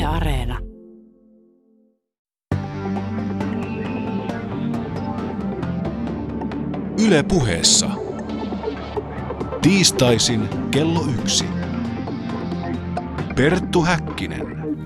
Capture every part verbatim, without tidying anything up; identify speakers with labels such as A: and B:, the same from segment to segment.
A: Areena.
B: Yle Puheessa. Tiistaisin kello yksi. Perttu Häkkinen.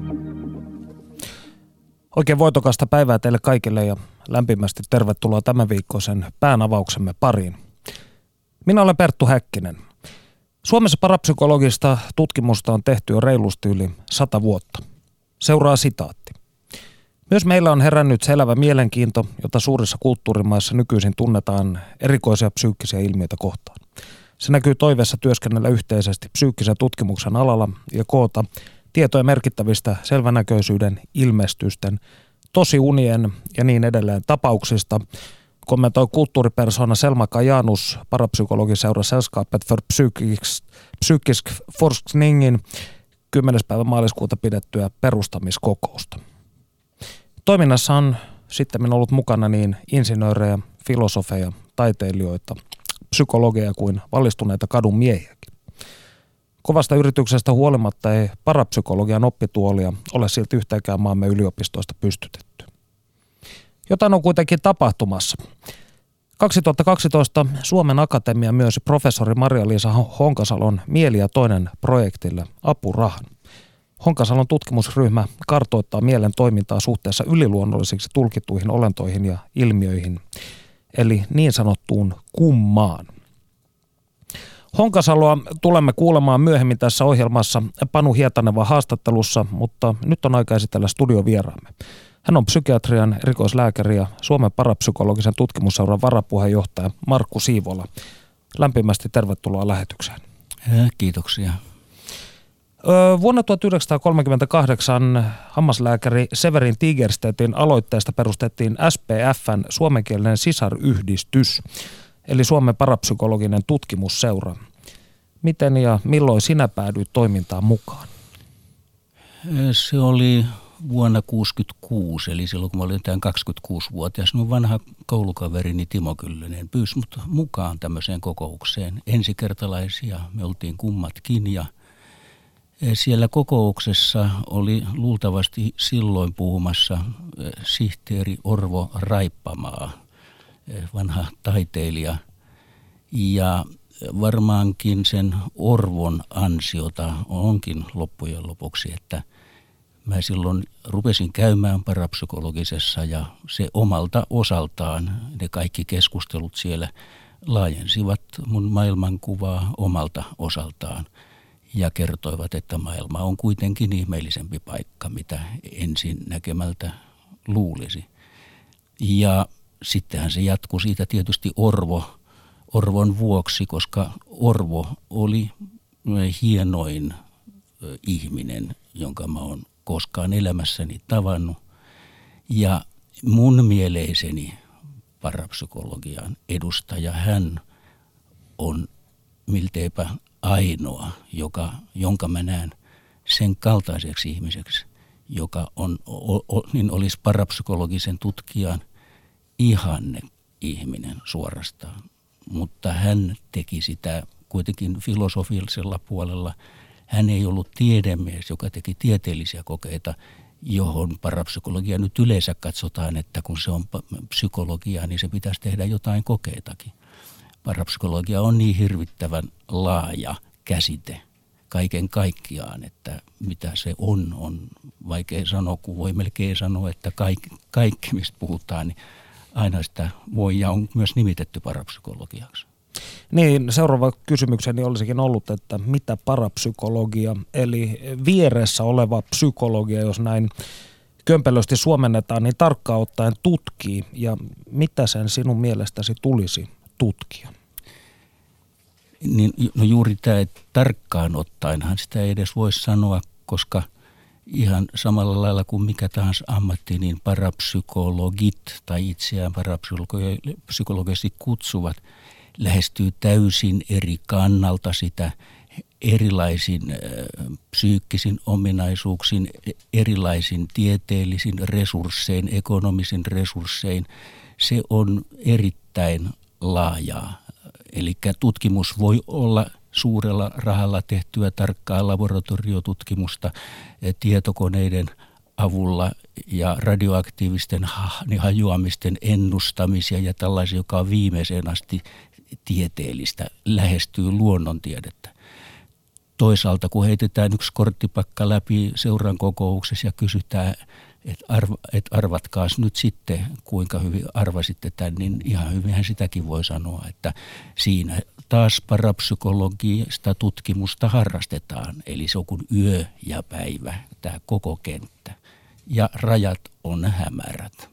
C: Oikein voitokasta päivää teille kaikille ja lämpimästi tervetuloa tämän viikkoisen päänavauksemme pariin. Minä olen Perttu Häkkinen. Suomessa parapsykologista tutkimusta on tehty jo reilusti yli sata vuotta. Seuraa sitaatti. Myös meillä on herännyt selvä mielenkiinto, jota suurissa kulttuurimaissa nykyisin tunnetaan erikoisia psyykkisiä ilmiöitä kohtaan. Se näkyy toiveessa työskennellä yhteisesti psyykkisen tutkimuksen alalla ja koota tietoja merkittävistä selvänäköisyyden, ilmestysten, tosiunien ja niin edelleen tapauksista, kommentoi kulttuuripersona Selma Kajanus parapsykologiseura Sällskapet för psykisk forskningin kymmenes päivä maaliskuuta pidettyä perustamiskokousta. Toiminnassa on sitten ollut mukana niin insinöörejä, filosofeja, taiteilijoita, psykologeja kuin valistuneita kadun miehiäkin. Kovasta yrityksestä huolimatta ei parapsykologian oppituolia ole silti yhtäkään maamme yliopistoista pystytetty. Jotain on kuitenkin tapahtumassa. kaksituhattakaksitoista Suomen Akatemia myönsi professori Maria-Liisa Honkasalon Mieli ja toinen projektille apurahan. Honkasalon tutkimusryhmä kartoittaa mielen toimintaa suhteessa yliluonnollisiksi tulkittuihin olentoihin ja ilmiöihin, eli niin sanottuun kummaan. Honkasaloa tulemme kuulemaan myöhemmin tässä ohjelmassa Panu Hietaneva haastattelussa, mutta nyt on aika esitellä studiovieraamme. Hän on psykiatrian erikoislääkäri ja Suomen parapsykologisen tutkimusseuran varapuheenjohtaja Markku Siivola. Lämpimästi tervetuloa lähetykseen.
D: Kiitoksia.
C: Vuonna tuhatyhdeksänsataakolmekymmentäkahdeksan hammaslääkäri Severin Tigerstedtin aloitteesta perustettiin S P F:n suomenkielinen sisaryhdistys, eli Suomen parapsykologinen tutkimusseura. Miten ja milloin sinä päädyit toimintaan mukaan?
D: Se oli vuonna tuhatyhdeksänsataakuusikymmentäkuusi, eli silloin kun mä olin tämän kaksikymmentäkuusivuotias. Mun vanha koulukaverini Timo Kyllönen pyysi mut mukaan tämmöiseen kokoukseen. Ensikertalaisia me oltiin kummatkin ja siellä kokouksessa oli luultavasti silloin puhumassa sihteeri Orvo Raippamaa, vanha taiteilija. Ja varmaankin sen Orvon ansiota onkin loppujen lopuksi, että mä silloin rupesin käymään parapsykologisessa ja se omalta osaltaan, ne kaikki keskustelut siellä laajensivat mun maailmankuvaa omalta osaltaan. Ja kertoivat, että maailma on kuitenkin ihmeellisempi paikka, mitä ensin näkemältä luulisi. Ja sittenhän se jatkui siitä tietysti Orvo, Orvon vuoksi, koska Orvo oli hienoin ihminen, jonka mä oon koskaan elämässäni tavannut. Ja mun mieleiseni parapsykologian edustaja hän on milteipä ainoa, joka, jonka mä näen sen kaltaiseksi ihmiseksi, joka on, o, o, niin olisi parapsykologisen tutkijan ihanne ihminen suorastaan. Mutta hän teki sitä kuitenkin filosofisella puolella. Hän ei ollut tiedemies, joka teki tieteellisiä kokeita, johon parapsykologia nyt yleensä katsotaan, että kun se on psykologia, niin se pitäisi tehdä jotain kokeitakin. Parapsykologia on niin hirvittävän laaja käsite kaiken kaikkiaan, että mitä se on, on vaikea sanoa, kun voi melkein sanoa, että kaikki, kaikki mistä puhutaan, niin aina sitä voi ja on myös nimitetty parapsykologiaksi.
C: Niin, seuraava kysymykseni olisikin ollut, että mitä parapsykologia, eli vieressä oleva psykologia, jos näin kömpelösti suomennetaan, niin tarkkaan ottaen tutkii, ja mitä sen sinun mielestäsi tulisi tutkia?
D: Niin, no juuri tämä, että tarkkaan ottaenhan sitä ei edes voi sanoa, koska ihan samalla lailla kuin mikä tahansa ammatti, niin parapsykologit tai itseään parapsykologisesti kutsuvat lähestyy täysin eri kannalta sitä erilaisin äh, psyykkisin ominaisuuksin, erilaisin tieteellisin resurssein, ekonomisin resurssein. Se on erittäin laajaa. Eli tutkimus voi olla suurella rahalla tehtyä tarkkaa laboratoriotutkimusta tietokoneiden avulla ja radioaktiivisten hajoamisten ennustamisia ja tällaisia, joka on viimeiseen asti tieteellistä, lähestyy luonnontiedettä. Toisaalta kun heitetään yksi korttipakka läpi seuran kokouksessa ja kysytään, että arva, et arvatkaas nyt sitten, kuinka hyvin arvasitte tämän, niin ihan hyvinhän sitäkin voi sanoa, että siinä taas parapsykologista tutkimusta harrastetaan. Eli se on kuin yö ja päivä, tämä koko kenttä. Ja rajat on hämärät.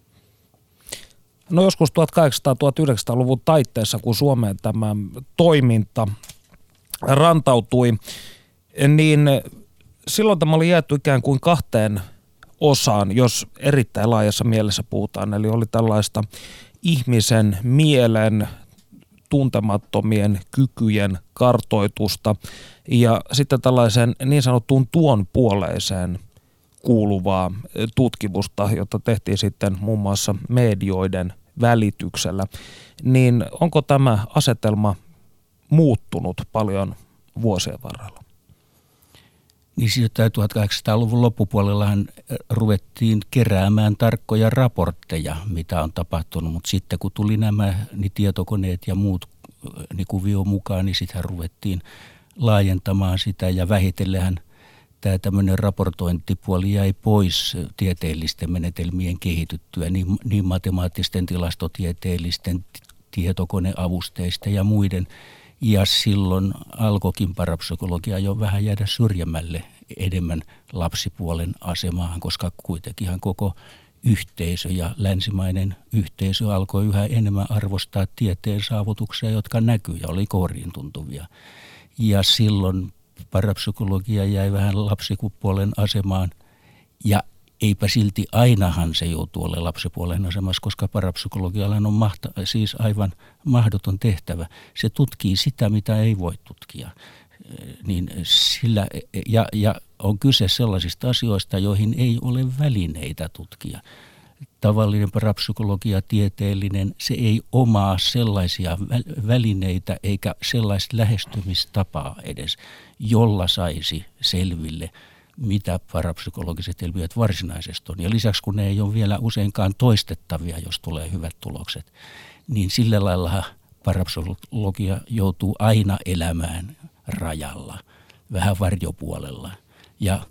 C: No joskus tuhatkahdeksansataa-tuhatyhdeksänsataaluvun taitteessa, kun Suomeen tämä toiminta rantautui, niin silloin tämä oli jaettu ikään kuin kahteen osaan, jos erittäin laajassa mielessä puhutaan. Eli oli tällaista ihmisen mielen tuntemattomien kykyjen kartoitusta ja sitten tällaisen niin sanottuun tuon puoleiseen kuuluvaa tutkimusta, jota tehtiin sitten muun muassa medioiden välityksellä. Niin onko tämä asetelma muuttunut paljon vuosien varrella?
D: Niin sitten tuhatkahdeksansataaluvun loppupuolellahan ruvettiin keräämään tarkkoja raportteja, mitä on tapahtunut, mutta sitten kun tuli nämä niin tietokoneet ja muut niin kuvio mukaan, niin sitten ruvettiin laajentamaan sitä ja vähitellähän tämä tämmöinen raportointipuoli jäi pois tieteellisten menetelmien kehityttyä, niin, niin matemaattisten, tilastotieteellisten, tietokoneavusteista ja muiden. Ja silloin alkoikin parapsykologia jo vähän jäädä syrjemmälle enemmän lapsipuolen asemaan, koska kuitenkinhan koko yhteisö ja länsimainen yhteisö alkoi yhä enemmän arvostaa tieteen saavutuksia, jotka näkyy ja oli kouriin tuntuvia. Ja silloin parapsykologia jäi vähän lapsipuolen asemaan ja eipä silti ainahan se joutuu olemaan lapsipuolen asemassa, koska parapsykologialla on mahta, siis aivan mahdoton tehtävä. Se tutkii sitä, mitä ei voi tutkia. Niin sillä, ja, ja on kyse sellaisista asioista, joihin ei ole välineitä tutkia. Tavallinen parapsykologia, tieteellinen, se ei omaa sellaisia välineitä eikä sellaista lähestymistapaa edes, jolla saisi selville, mitä parapsykologiset ilmiöt varsinaisesti on. Ja lisäksi kun ne ei ole vielä useinkaan toistettavia, jos tulee hyvät tulokset, niin sillä lailla parapsykologia joutuu aina elämään rajalla, vähän varjopuolella. Ja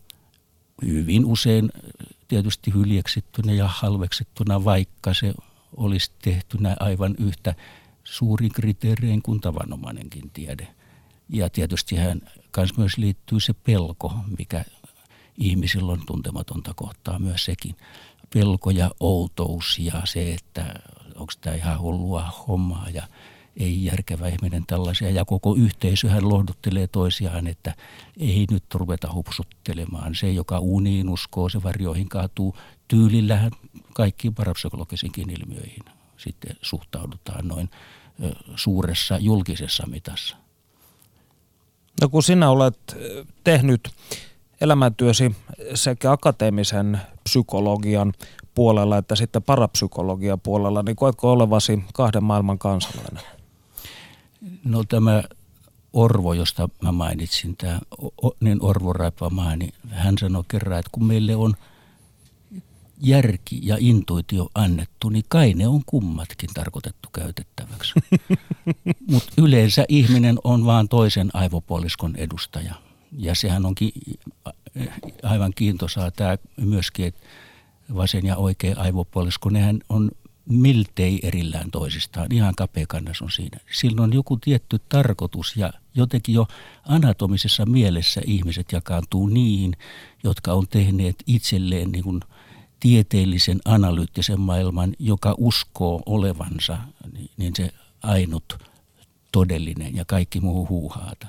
D: hyvin usein tietysti hyljeksittynä ja halveksittuna, vaikka se olisi tehtynä aivan yhtä suurin kriteerein kuin tavanomainenkin tiede. Ja tietystihän kans myös liittyy se pelko, mikä ihmisillä on tuntematonta kohtaa myös sekin. Pelko ja outous ja se, että onko tämä ihan hullua hommaa ja ei järkevä ihminen tällaisia. Ja koko yhteisöhän lohduttelee toisiaan, että ei nyt ruveta hupsuttelemaan. Se, joka uniin uskoo, se varjoihin kaatuu. Tyylillähän kaikkiin parapsykologisiinkin ilmiöihin sitten suhtaudutaan noin suuressa julkisessa mitassa.
C: No kun sinä olet tehnyt elämäntyösi sekä akateemisen psykologian puolella että sitten parapsykologian puolella, niin koetko olevasi kahden maailman kansalainen?
D: No tämä Orvo, josta mä mainitsin, tämä niin Orvo Raipamaa, niin hän sanoi kerran, että kun meille on järki ja intuitio annettu, niin kai ne on kummatkin tarkoitettu käytettäväksi. Mutta yleensä ihminen on vaan toisen aivopuoliskon edustaja. Ja sehän onkin aivan kiintoisaa tämä myöskin, että vasen ja oikea aivopuolisko, nehän on miltei erillään toisistaan. Ihan kapeakannas on siinä. Sillä on joku tietty tarkoitus ja jotenkin jo anatomisessa mielessä ihmiset jakaantuu niihin, jotka on tehneet itselleen niin kuin tieteellisen analyyttisen maailman, joka uskoo olevansa niin se ainut todellinen ja kaikki muu huuhaata.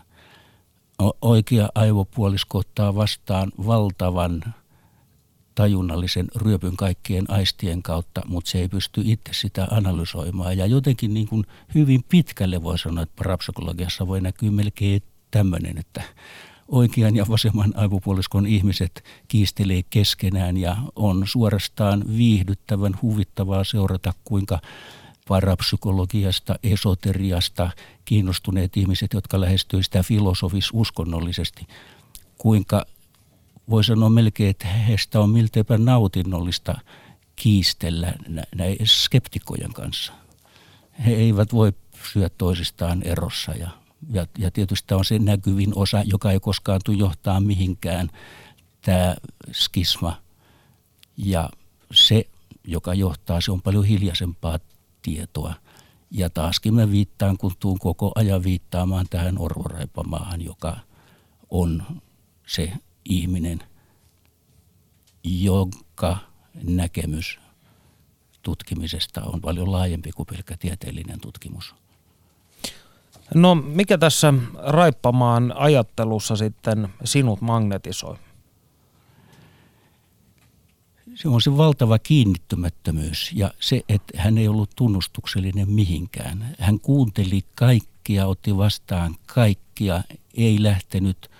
D: Oikea aivopuolisko ottaa vastaan valtavan tajunnallisen ryöpyn kaikkien aistien kautta, mutta se ei pysty itse sitä analysoimaan. Ja jotenkin niin kuin hyvin pitkälle voi sanoa, että parapsykologiassa voi näkyä melkein tämmöinen, että oikean ja vasemman aivopuoliskon ihmiset kiistelee keskenään ja on suorastaan viihdyttävän huvittavaa seurata, kuinka parapsykologiasta, esoteriasta kiinnostuneet ihmiset, jotka lähestyivät sitä filosofis-uskonnollisesti, kuinka voi sanoa melkein, että heistä on milteipä nautinnollista kiistellä näiden skeptikkojen kanssa. He eivät voi pysyä toisistaan erossa ja, ja, ja tietysti on se näkyvin osa, joka ei koskaan tule johtaa mihinkään, tämä skisma. Ja se, joka johtaa, se on paljon hiljaisempaa tietoa. Ja taaskin mä viittaan, kun tuun koko ajan viittaamaan tähän Orvo Raipamaahan, joka on se ihminen, jonka näkemys tutkimisesta on paljon laajempi kuin pelkkä tieteellinen tutkimus.
C: No mikä tässä Raippamaan ajattelussa sitten sinut magnetisoi?
D: Se on se valtava kiinnittymättömyys ja se, että hän ei ollut tunnustuksellinen mihinkään. Hän kuunteli kaikkia, otti vastaan kaikkia, ei lähtenyt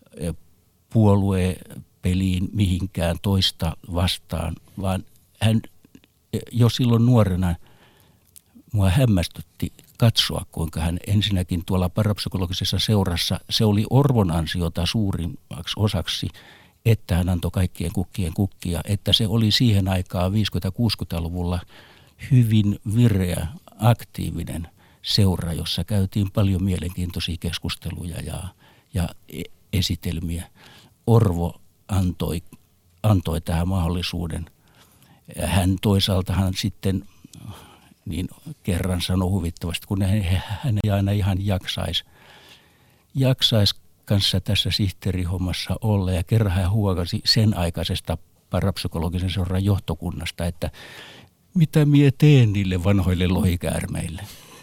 D: puoluepeliin mihinkään toista vastaan, vaan hän jo silloin nuorena mua hämmästytti katsoa, kuinka hän ensinnäkin tuolla parapsykologisessa seurassa, se oli Orvon ansiota suurimmaksi osaksi, että hän antoi kaikkien kukkien kukkia, että se oli siihen aikaan viisikymmentä-kuusikymmentäluvulla hyvin vireä, aktiivinen seura, jossa käytiin paljon mielenkiintoisia keskusteluja ja, ja esitelmiä. Orvo antoi, antoi tähän mahdollisuuden. Hän toisaalta hän sitten niin kerran sanoi huvittavasti, kun hän ei aina ihan jaksaisi, jaksaisi kanssa tässä sihteerihommassa olla. Ja kerran hän huokasi sen aikaisesta parapsykologisen seuran johtokunnasta, että mitä mie teen niille vanhoille lohikäärmeille.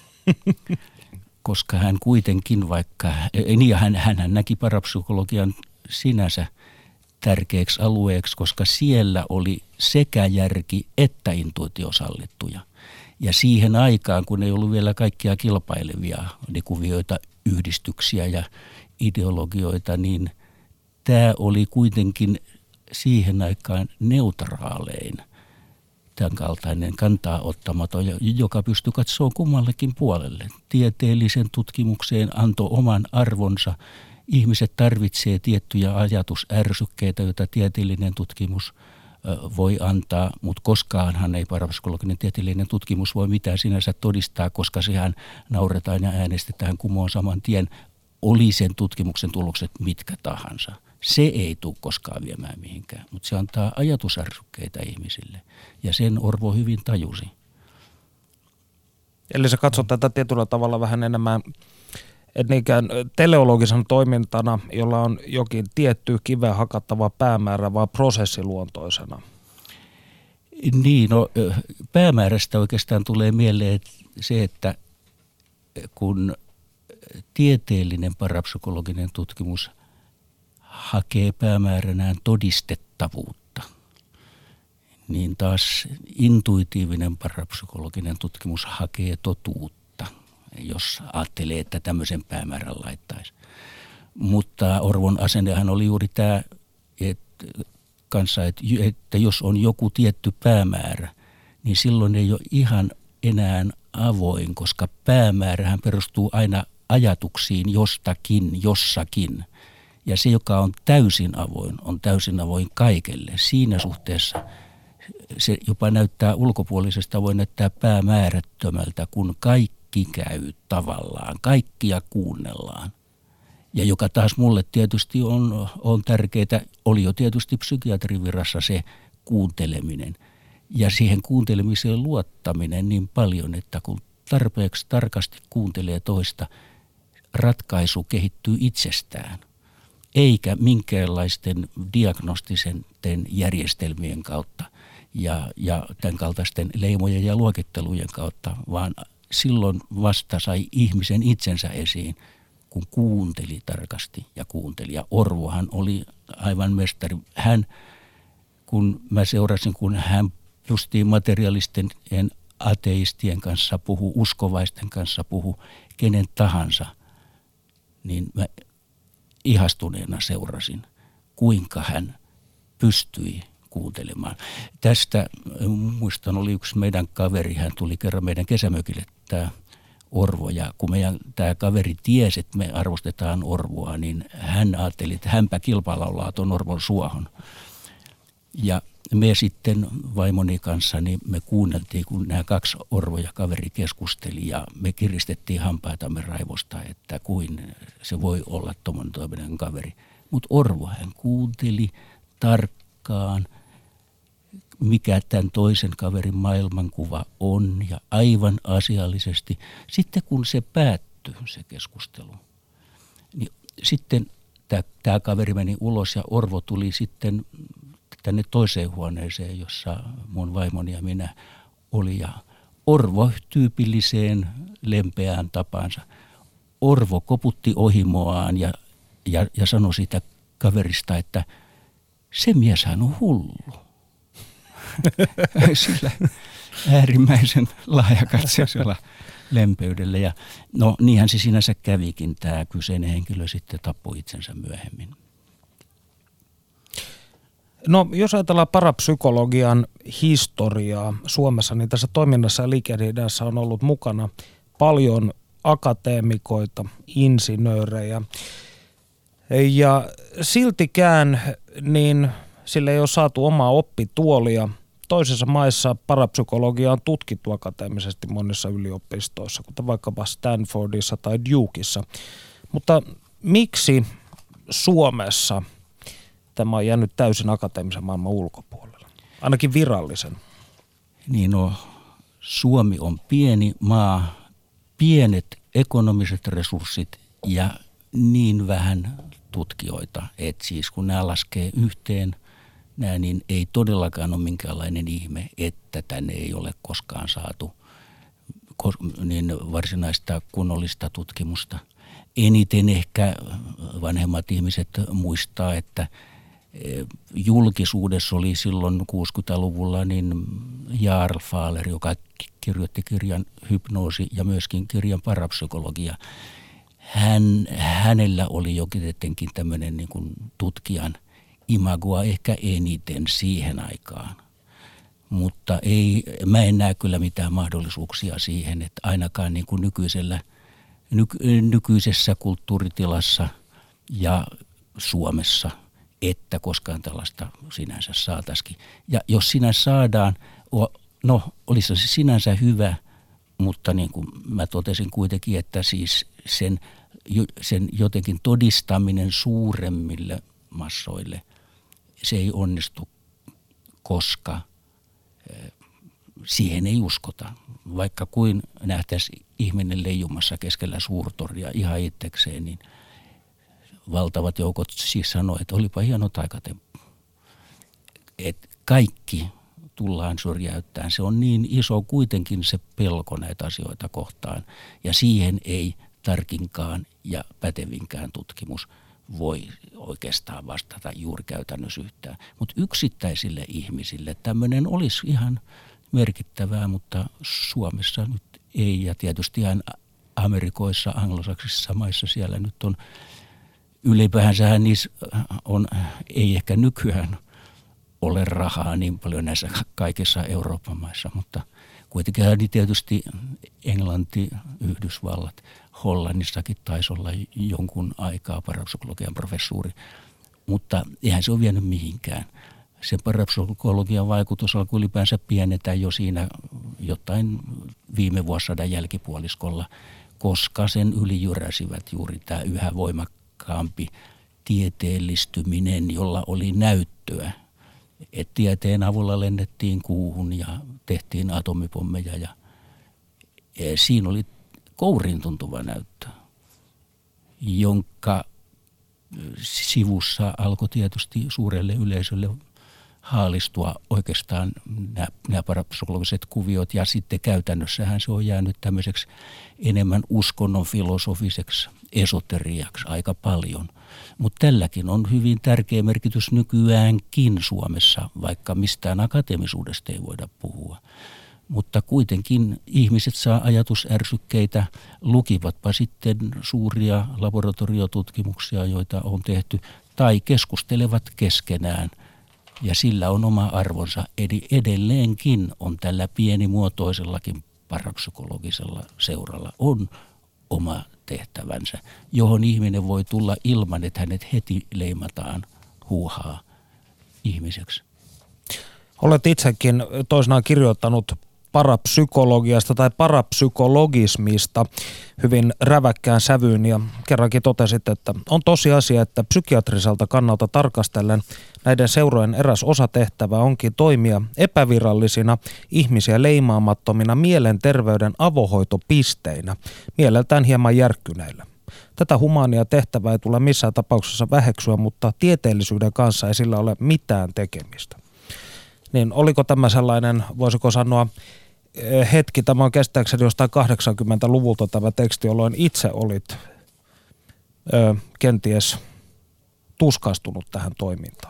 D: Koska hän kuitenkin vaikka, niin hän, hän näki parapsykologian sinänsä tärkeäksi alueeksi, koska siellä oli sekä järki että intuitio sallittuja. Ja siihen aikaan, kun ei ollut vielä kaikkia kilpailevia niin kuvioita, yhdistyksiä ja ideologioita, niin tämä oli kuitenkin siihen aikaan neutraalein tämän kaltainen kantaa ottamaton, joka pystyi katsoa kummallekin puolelle. Tieteellisen tutkimukseen antoi oman arvonsa. Ihmiset tarvitsee tiettyjä ajatusärsykkeitä, joita tieteellinen tutkimus voi antaa, mutta koskaanhan ei parapsykologinen tieteellinen tutkimus voi mitään sinänsä todistaa, koska sehän nauretaan ja äänestetään kumoon saman tien, oli sen tutkimuksen tulokset mitkä tahansa. Se ei tule koskaan viemään mihinkään, mutta se antaa ajatusärsykkeitä ihmisille ja sen Orvo hyvin tajusi.
C: Eli sä katsot tätä tietyllä tavalla vähän enemmän niinkään teleologisen toimintana, jolla on jokin tietty kiveen hakattava päämäärä, vaan prosessiluontoisena.
D: Niin, no päämäärästä oikeastaan tulee mieleen se, että kun tieteellinen parapsykologinen tutkimus hakee päämääränään todistettavuutta, niin taas intuitiivinen parapsykologinen tutkimus hakee totuutta, jos ajattelee, että tämmöisen päämäärän laittaisi. Mutta Orvon asennehan oli juuri tämä, että, kanssa, että jos on joku tietty päämäärä, niin silloin ei ole ihan enää avoin, koska päämäärähän perustuu aina ajatuksiin jostakin, jossakin. Ja se, joka on täysin avoin, on täysin avoin kaikelle. Siinä suhteessa se jopa näyttää ulkopuolisesta, voi näyttää päämäärättömältä, kun kaikki käy tavallaan, kaikkia kuunnellaan. Ja joka taas mulle tietysti on, on tärkeää, oli jo tietysti psykiatrin virassa se kuunteleminen. Ja siihen kuuntelemiseen luottaminen niin paljon, että kun tarpeeksi tarkasti kuuntelee toista, ratkaisu kehittyy itsestään. Eikä minkäänlaisten diagnostisten järjestelmien kautta ja, ja tämän kaltaisten leimojen ja luokittelujen kautta, vaan silloin vasta sai ihmisen itsensä esiin, kun kuunteli tarkasti ja kuunteli. Ja Orvohan oli aivan mestari. Hän, kun mä seurasin, kun hän justiin materialisten ateistien kanssa puhu, uskovaisten kanssa puhu, kenen tahansa, niin mä ihastuneena seurasin, kuinka hän pystyi kuuntelemaan. Tästä muistan, oli yksi meidän kaveri, hän tuli kerran meidän kesämökille, tämä Orvo, ja kun meidän tämä kaveri tiesi, että me arvostetaan Orvoa, niin hän ajatteli, että hänpä kilpalaulaa tuon Orvon suohon. Ja me sitten vaimoni kanssa, niin me kuunneltiin, kun nämä kaksi Orvo ja kaveri keskusteli, ja me kiristettiin hampaitamme raivosta, että kuin se voi olla tuommoinen toinen kaveri. Mutta Orvo hän kuunteli tarkkaan, mikä tämän toisen kaverin maailmankuva on, ja aivan asiallisesti. Sitten kun se päättyi, se keskustelu, niin sitten tämä kaveri meni ulos ja Orvo tuli sitten tänne toiseen huoneeseen, jossa mun vaimoni ja minä oli. Ja Orvo tyypilliseen lempeään tapansa. Orvo koputti ohimoaan ja, ja, ja sanoi siitä kaverista, että se mieshän on hullu. Sillä äärimmäisen laajakatseisella lempeydellä. Ja no niinhän se sinänsä kävikin. Tämä kyseinen henkilö sitten tappoi itsensä myöhemmin.
C: No jos ajatellaan parapsykologian historiaa Suomessa, niin tässä toiminnassa ja liikehdinnässä on ollut mukana paljon akateemikoita, insinöörejä. Ja siltikään niin sille ei ole saatu omaa oppituolia. Toisissa maissa parapsykologia on tutkittu akateemisesti monissa yliopistoissa, kuten vaikkapa Stanfordissa tai Dukeissa. Mutta miksi Suomessa tämä on jäänyt täysin akateemisen maailman ulkopuolelle, ainakin virallisen?
D: Niin no, Suomi on pieni maa, pienet ekonomiset resurssit ja niin vähän tutkijoita, että siis kun nämä laskee yhteen, nämä, niin ei todellakaan ole minkäänlainen ihme, että tänne ei ole koskaan saatu niin varsinaista kunnollista tutkimusta. Eniten ehkä vanhemmat ihmiset muistaa, että julkisuudessa oli silloin kuusikymmentäluvulla niin Jarl Fahler, joka kirjoitti kirjan Hypnoosi ja myöskin kirjan Parapsykologia. Hän, hänellä oli jokin tietenkin tämmöinen niin kuin tutkijan imagoa ehkä eniten siihen aikaan. Mutta ei, mä en näe kyllä mitään mahdollisuuksia siihen, että ainakaan niin kuin nykyisellä, nyky, nykyisessä kulttuuritilassa ja Suomessa, että koskaan tällaista sinänsä saataisiin. Ja jos sinänsä saadaan, no olisi se sinänsä hyvä, mutta niin kuin mä totesin kuitenkin, että siis sen, sen jotenkin todistaminen suuremmille massoille, se ei onnistu, koska siihen ei uskota. Vaikka kuin nähtäisiin ihminen leijumassa keskellä suurtoria ihan itsekseen, niin valtavat joukot siis sanoo, että olipa hieno taikatemppu. Että kaikki tullaan syrjäyttämään. Se on niin iso kuitenkin se pelko näitä asioita kohtaan. Ja siihen ei tarkinkaan ja pätevinkään tutkimus voi oikeastaan vastata juuri käytännössä yhtään. Mutta yksittäisille ihmisille tämmöinen olisi ihan merkittävää, mutta Suomessa nyt ei. Ja tietysti Amerikoissa, anglosaksisissa maissa siellä nyt on ylipäänsä niissä on, ei ehkä nykyään ole rahaa niin paljon näissä kaikissa Euroopan maissa, mutta kuitenkin niin tietysti Englanti, Yhdysvallat, Hollannissakin taisi olla jonkun aikaa parapsykologian professuuri, mutta eihän se ole vienyt mihinkään. Sen parapsykologian vaikutus alkoi ylipäänsä pienetä jo siinä jotain viime vuosisadan jälkipuoliskolla, koska sen ylijyräsivät juuri tämä yhä voimakkaampi tieteellistyminen, jolla oli näyttöä. Et tieteen avulla lennettiin kuuhun ja tehtiin atomipommeja ja siinä oli kouriin tuntuva näyttö, jonka sivussa alkoi tietysti suurelle yleisölle haalistua oikeastaan nämä, nämä parapsykologiset kuviot ja sitten käytännössähän se on jäänyt tämmöiseksi enemmän uskonnon filosofiseksi esoteriaksi aika paljon. Mutta tälläkin on hyvin tärkeä merkitys nykyäänkin Suomessa, vaikka mistään akateemisuudesta ei voida puhua. Mutta kuitenkin ihmiset saa ajatusärsykkeitä, lukivatpa sitten suuria laboratoriotutkimuksia, joita on tehty, tai keskustelevat keskenään ja sillä on oma arvonsa. Eli edelleenkin on tällä pienimuotoisellakin parapsykologisella seuralla on oma tehtävänsä, johon ihminen voi tulla ilman, että hänet heti leimataan huuhaa ihmiseksi.
C: Olet itsekin toisinaan kirjoittanut parapsykologiasta tai parapsykologismista hyvin räväkkään sävyyn ja kerrankin totesit, että on tosiasia, että psykiatriselta kannalta tarkastellen näiden seurojen eräs osatehtävä onkin toimia epävirallisina, ihmisiä leimaamattomina mielenterveyden avohoitopisteinä, mieleltään hieman järkkyneillä. Tätä humaania tehtävää ei tule missään tapauksessa väheksyä, mutta tieteellisyyden kanssa ei sillä ole mitään tekemistä. Niin oliko tämä sellainen, voisiko sanoa, hetki, tämä on kestääkseni jostain kahdeksankymmentäluvulta tämä teksti, jolloin itse olit ö, kenties tuskastunut tähän toimintaan?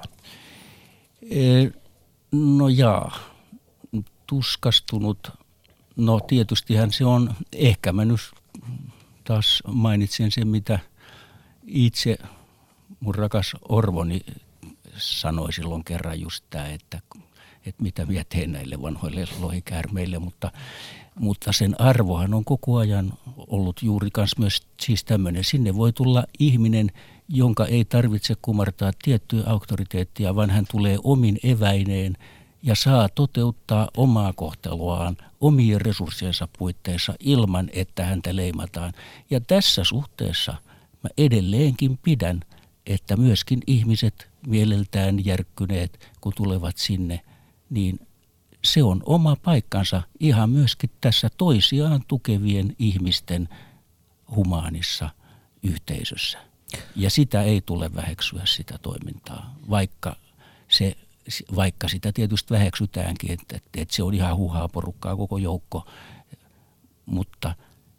D: No jaa, tuskastunut. No tietystihän se on, ehkä mä nyt taas mainitsen sen, mitä itse mun rakas orvoni sanoi silloin kerran just tämä, että että mitä minä teen näille vanhoille lohikäärmeille, mutta, mutta sen arvohan on koko ajan ollut juuri kans myös siis tämmöinen. Sinne voi tulla ihminen, jonka ei tarvitse kumartaa tiettyä auktoriteettia, vaan hän tulee omin eväineen ja saa toteuttaa omaa kohteluaan omien resurssiensa puitteissa ilman, että häntä leimataan. Ja tässä suhteessa mä edelleenkin pidän, että myöskin ihmiset mieleltään järkkyneet, kun tulevat sinne, niin se on oma paikkansa ihan myöskin tässä toisiaan tukevien ihmisten humaanissa yhteisössä. Ja sitä ei tule väheksyä sitä toimintaa, vaikka, se, vaikka sitä tietysti väheksytäänkin, että, että se on ihan huuhaa porukkaa koko joukko, mutta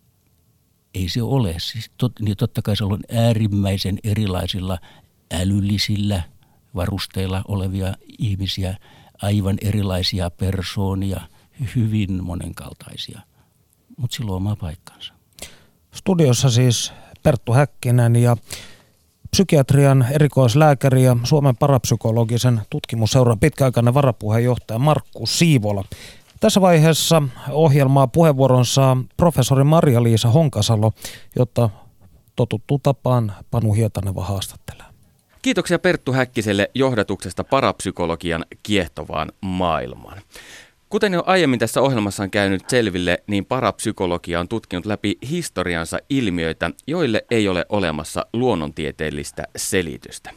D: ei se ole. Siis tot, niin totta kai se on äärimmäisen erilaisilla älyllisillä varusteilla olevia ihmisiä, aivan erilaisia persoonia, hyvin monenkaltaisia, mutta sillä on oma paikkansa.
C: Studiossa siis Perttu Häkkinen ja psykiatrian erikoislääkäri ja Suomen parapsykologisen tutkimusseuran pitkäaikainen varapuheenjohtaja Markku Siivola. Tässä vaiheessa ohjelmaa puheenvuoron saa professori Marja-Liisa Honkasalo, jotta totuttu tapaan Panu Hietaneva haastattelee.
A: Kiitoksia Perttu Häkkiselle johdatuksesta parapsykologian kiehtovaan maailmaan. Kuten jo aiemmin tässä ohjelmassa on käynyt selville, niin parapsykologia on tutkinut läpi historiansa ilmiöitä, joille ei ole olemassa luonnontieteellistä selitystä.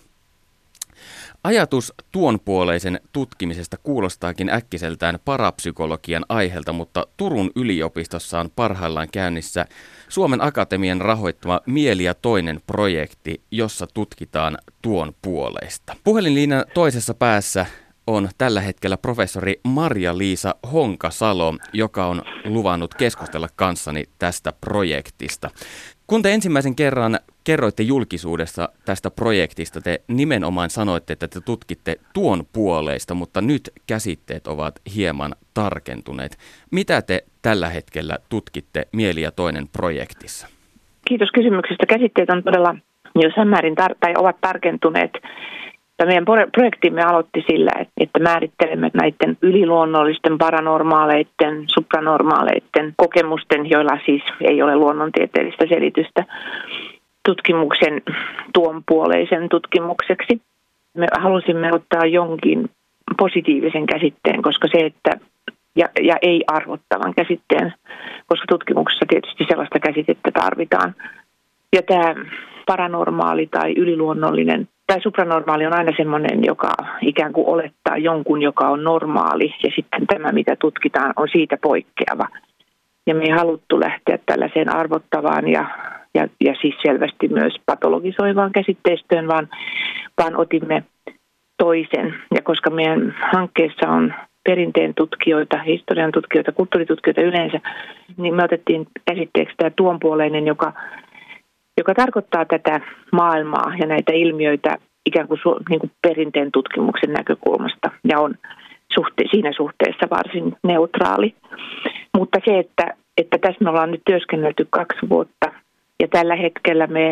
A: Ajatus tuonpuoleisen tutkimisesta kuulostaakin äkkiseltään parapsykologian aiheelta, mutta Turun yliopistossa on parhaillaan käynnissä Suomen Akatemian rahoittama Mieli ja toinen projekti, jossa tutkitaan tuonpuoleista. Puhelinliinan toisessa päässä on tällä hetkellä professori Marja-Liisa Honkasalo, joka on luvannut keskustella kanssani tästä projektista. Kun te ensimmäisen kerran kerroitte julkisuudessa tästä projektista, te nimenomaan sanoitte, että te tutkitte tuonpuoleista, mutta nyt käsitteet ovat hieman tarkentuneet. Mitä te tällä hetkellä tutkitte Mieli ja toinen projektissa? Kiitos kysymyksestä. Käsitteet on todella jossain määrin tar- tai ovat tarkentuneet. Meidän projektimme aloitti sillä, että määrittelemme näiden yliluonnollisten, paranormaaleiden, supranormaaleiden kokemusten, joilla siis ei ole luonnontieteellistä selitystä, tutkimuksen tuonpuoleisen tutkimukseksi. Me halusimme ottaa jonkin positiivisen käsitteen, koska se, että ja, ja ei arvottavan käsitteen, koska tutkimuksessa tietysti sellaista käsitettä tarvitaan. Ja tämä paranormaali tai yliluonnollinen tai supranormaali on aina semmoinen, joka ikään kuin olettaa jonkun, joka on normaali, ja sitten tämä, mitä tutkitaan, on siitä poikkeava. Ja me ei haluttu lähteä tällaiseen arvottavaan ja, ja, ja siis selvästi myös patologisoivaan käsitteistöön, vaan, vaan otimme toisen. Ja koska meidän hankkeessa on perinteen tutkijoita, historian tutkijoita, kulttuuritutkijoita yleensä, niin me otettiin käsitteeksi tämä tuonpuoleinen, joka joka tarkoittaa tätä maailmaa ja näitä ilmiöitä ikään kuin, su, niin kuin perinteen tutkimuksen näkökulmasta ja on suhte, siinä suhteessa varsin neutraali. Mutta se, että, että tässä me ollaan nyt työskennelty kaksi vuotta ja tällä hetkellä me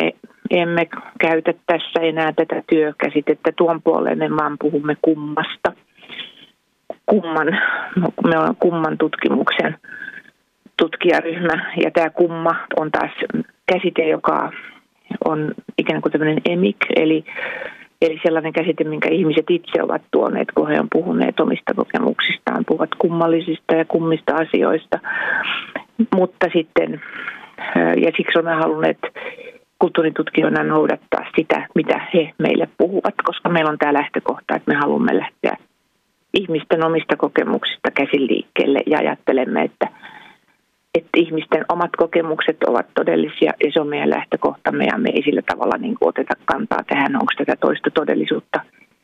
E: emme käytä tässä enää tätä työkäsitettä tuon puoleen, vaan puhumme kummasta. Kumman, me ollaan kumman tutkimuksen tutkijaryhmä, ja tämä kumma on taas käsite, joka on ikään kuin tämmöinen emik, eli, eli sellainen käsite, minkä ihmiset itse ovat tuoneet, kun he on puhuneet omista kokemuksistaan, puhuvat kummallisista ja kummista asioista, mutta sitten, ja siksi olemme halunneet kulttuuritutkijoina noudattaa sitä, mitä he meille puhuvat, koska meillä on tämä lähtökohta, että me haluamme lähteä ihmisten omista kokemuksista käsin liikkeelle ja ajattelemme, että, että ihmisten omat kokemukset ovat todellisia ja se on meidän lähtökohtamme ja me ei sillä tavalla niin kuin oteta kantaa tähän, onko tätä toista todellisuutta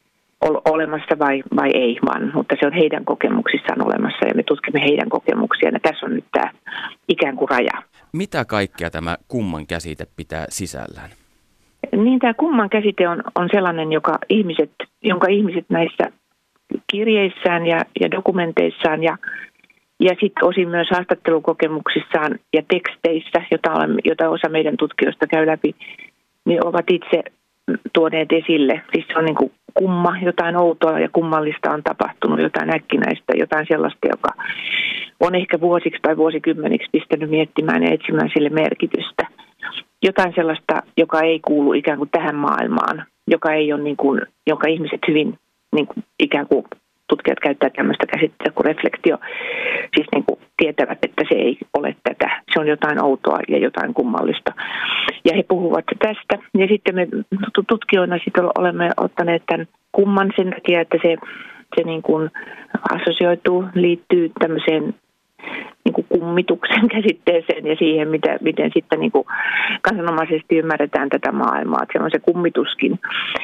E: olemassa vai, vai ei, vaan, mutta se on heidän kokemuksissaan olemassa ja me tutkimme heidän kokemuksiaan ja tässä on nyt tämä ikään kuin raja.
A: Mitä kaikkea tämä kumman käsite pitää sisällään?
E: Niin, tämä kumman käsite on, on sellainen, joka ihmiset, jonka ihmiset näissä kirjeissään ja, ja dokumenteissaan ja, ja sitten osin myös haastattelukokemuksissaan ja teksteissä, jota, olemme, jota osa meidän tutkijoista käy läpi, niin ovat itse tuoneet esille. Siis se on niin kuin kumma, jotain outoa ja kummallista on tapahtunut, jotain äkkinäistä, jotain sellaista, joka on ehkä vuosiksi tai vuosikymmeniksi pistänyt miettimään ja etsimään sille merkitystä. Jotain sellaista, joka ei kuulu ikään kuin tähän maailmaan, joka ei ole niin kuin, jonka ihmiset hyvin niin kuin ikään kuin tutkijat käyttää tämmöistä käsitettä kuin reflektio, siis niin kuin tietävät, että se ei ole tätä, se on jotain outoa ja jotain kummallista. Ja he puhuvat tästä, ja sitten me tutkijoina sitten olemme ottaneet tämän kumman sen takia, että se, se niin kuin assosioituu, liittyy tämmöiseen niin kuin kummituksen käsitteeseen ja siihen, mitä, miten sitten niin kuin kansanomaisesti ymmärretään tätä maailmaa, että se on se kummituskin.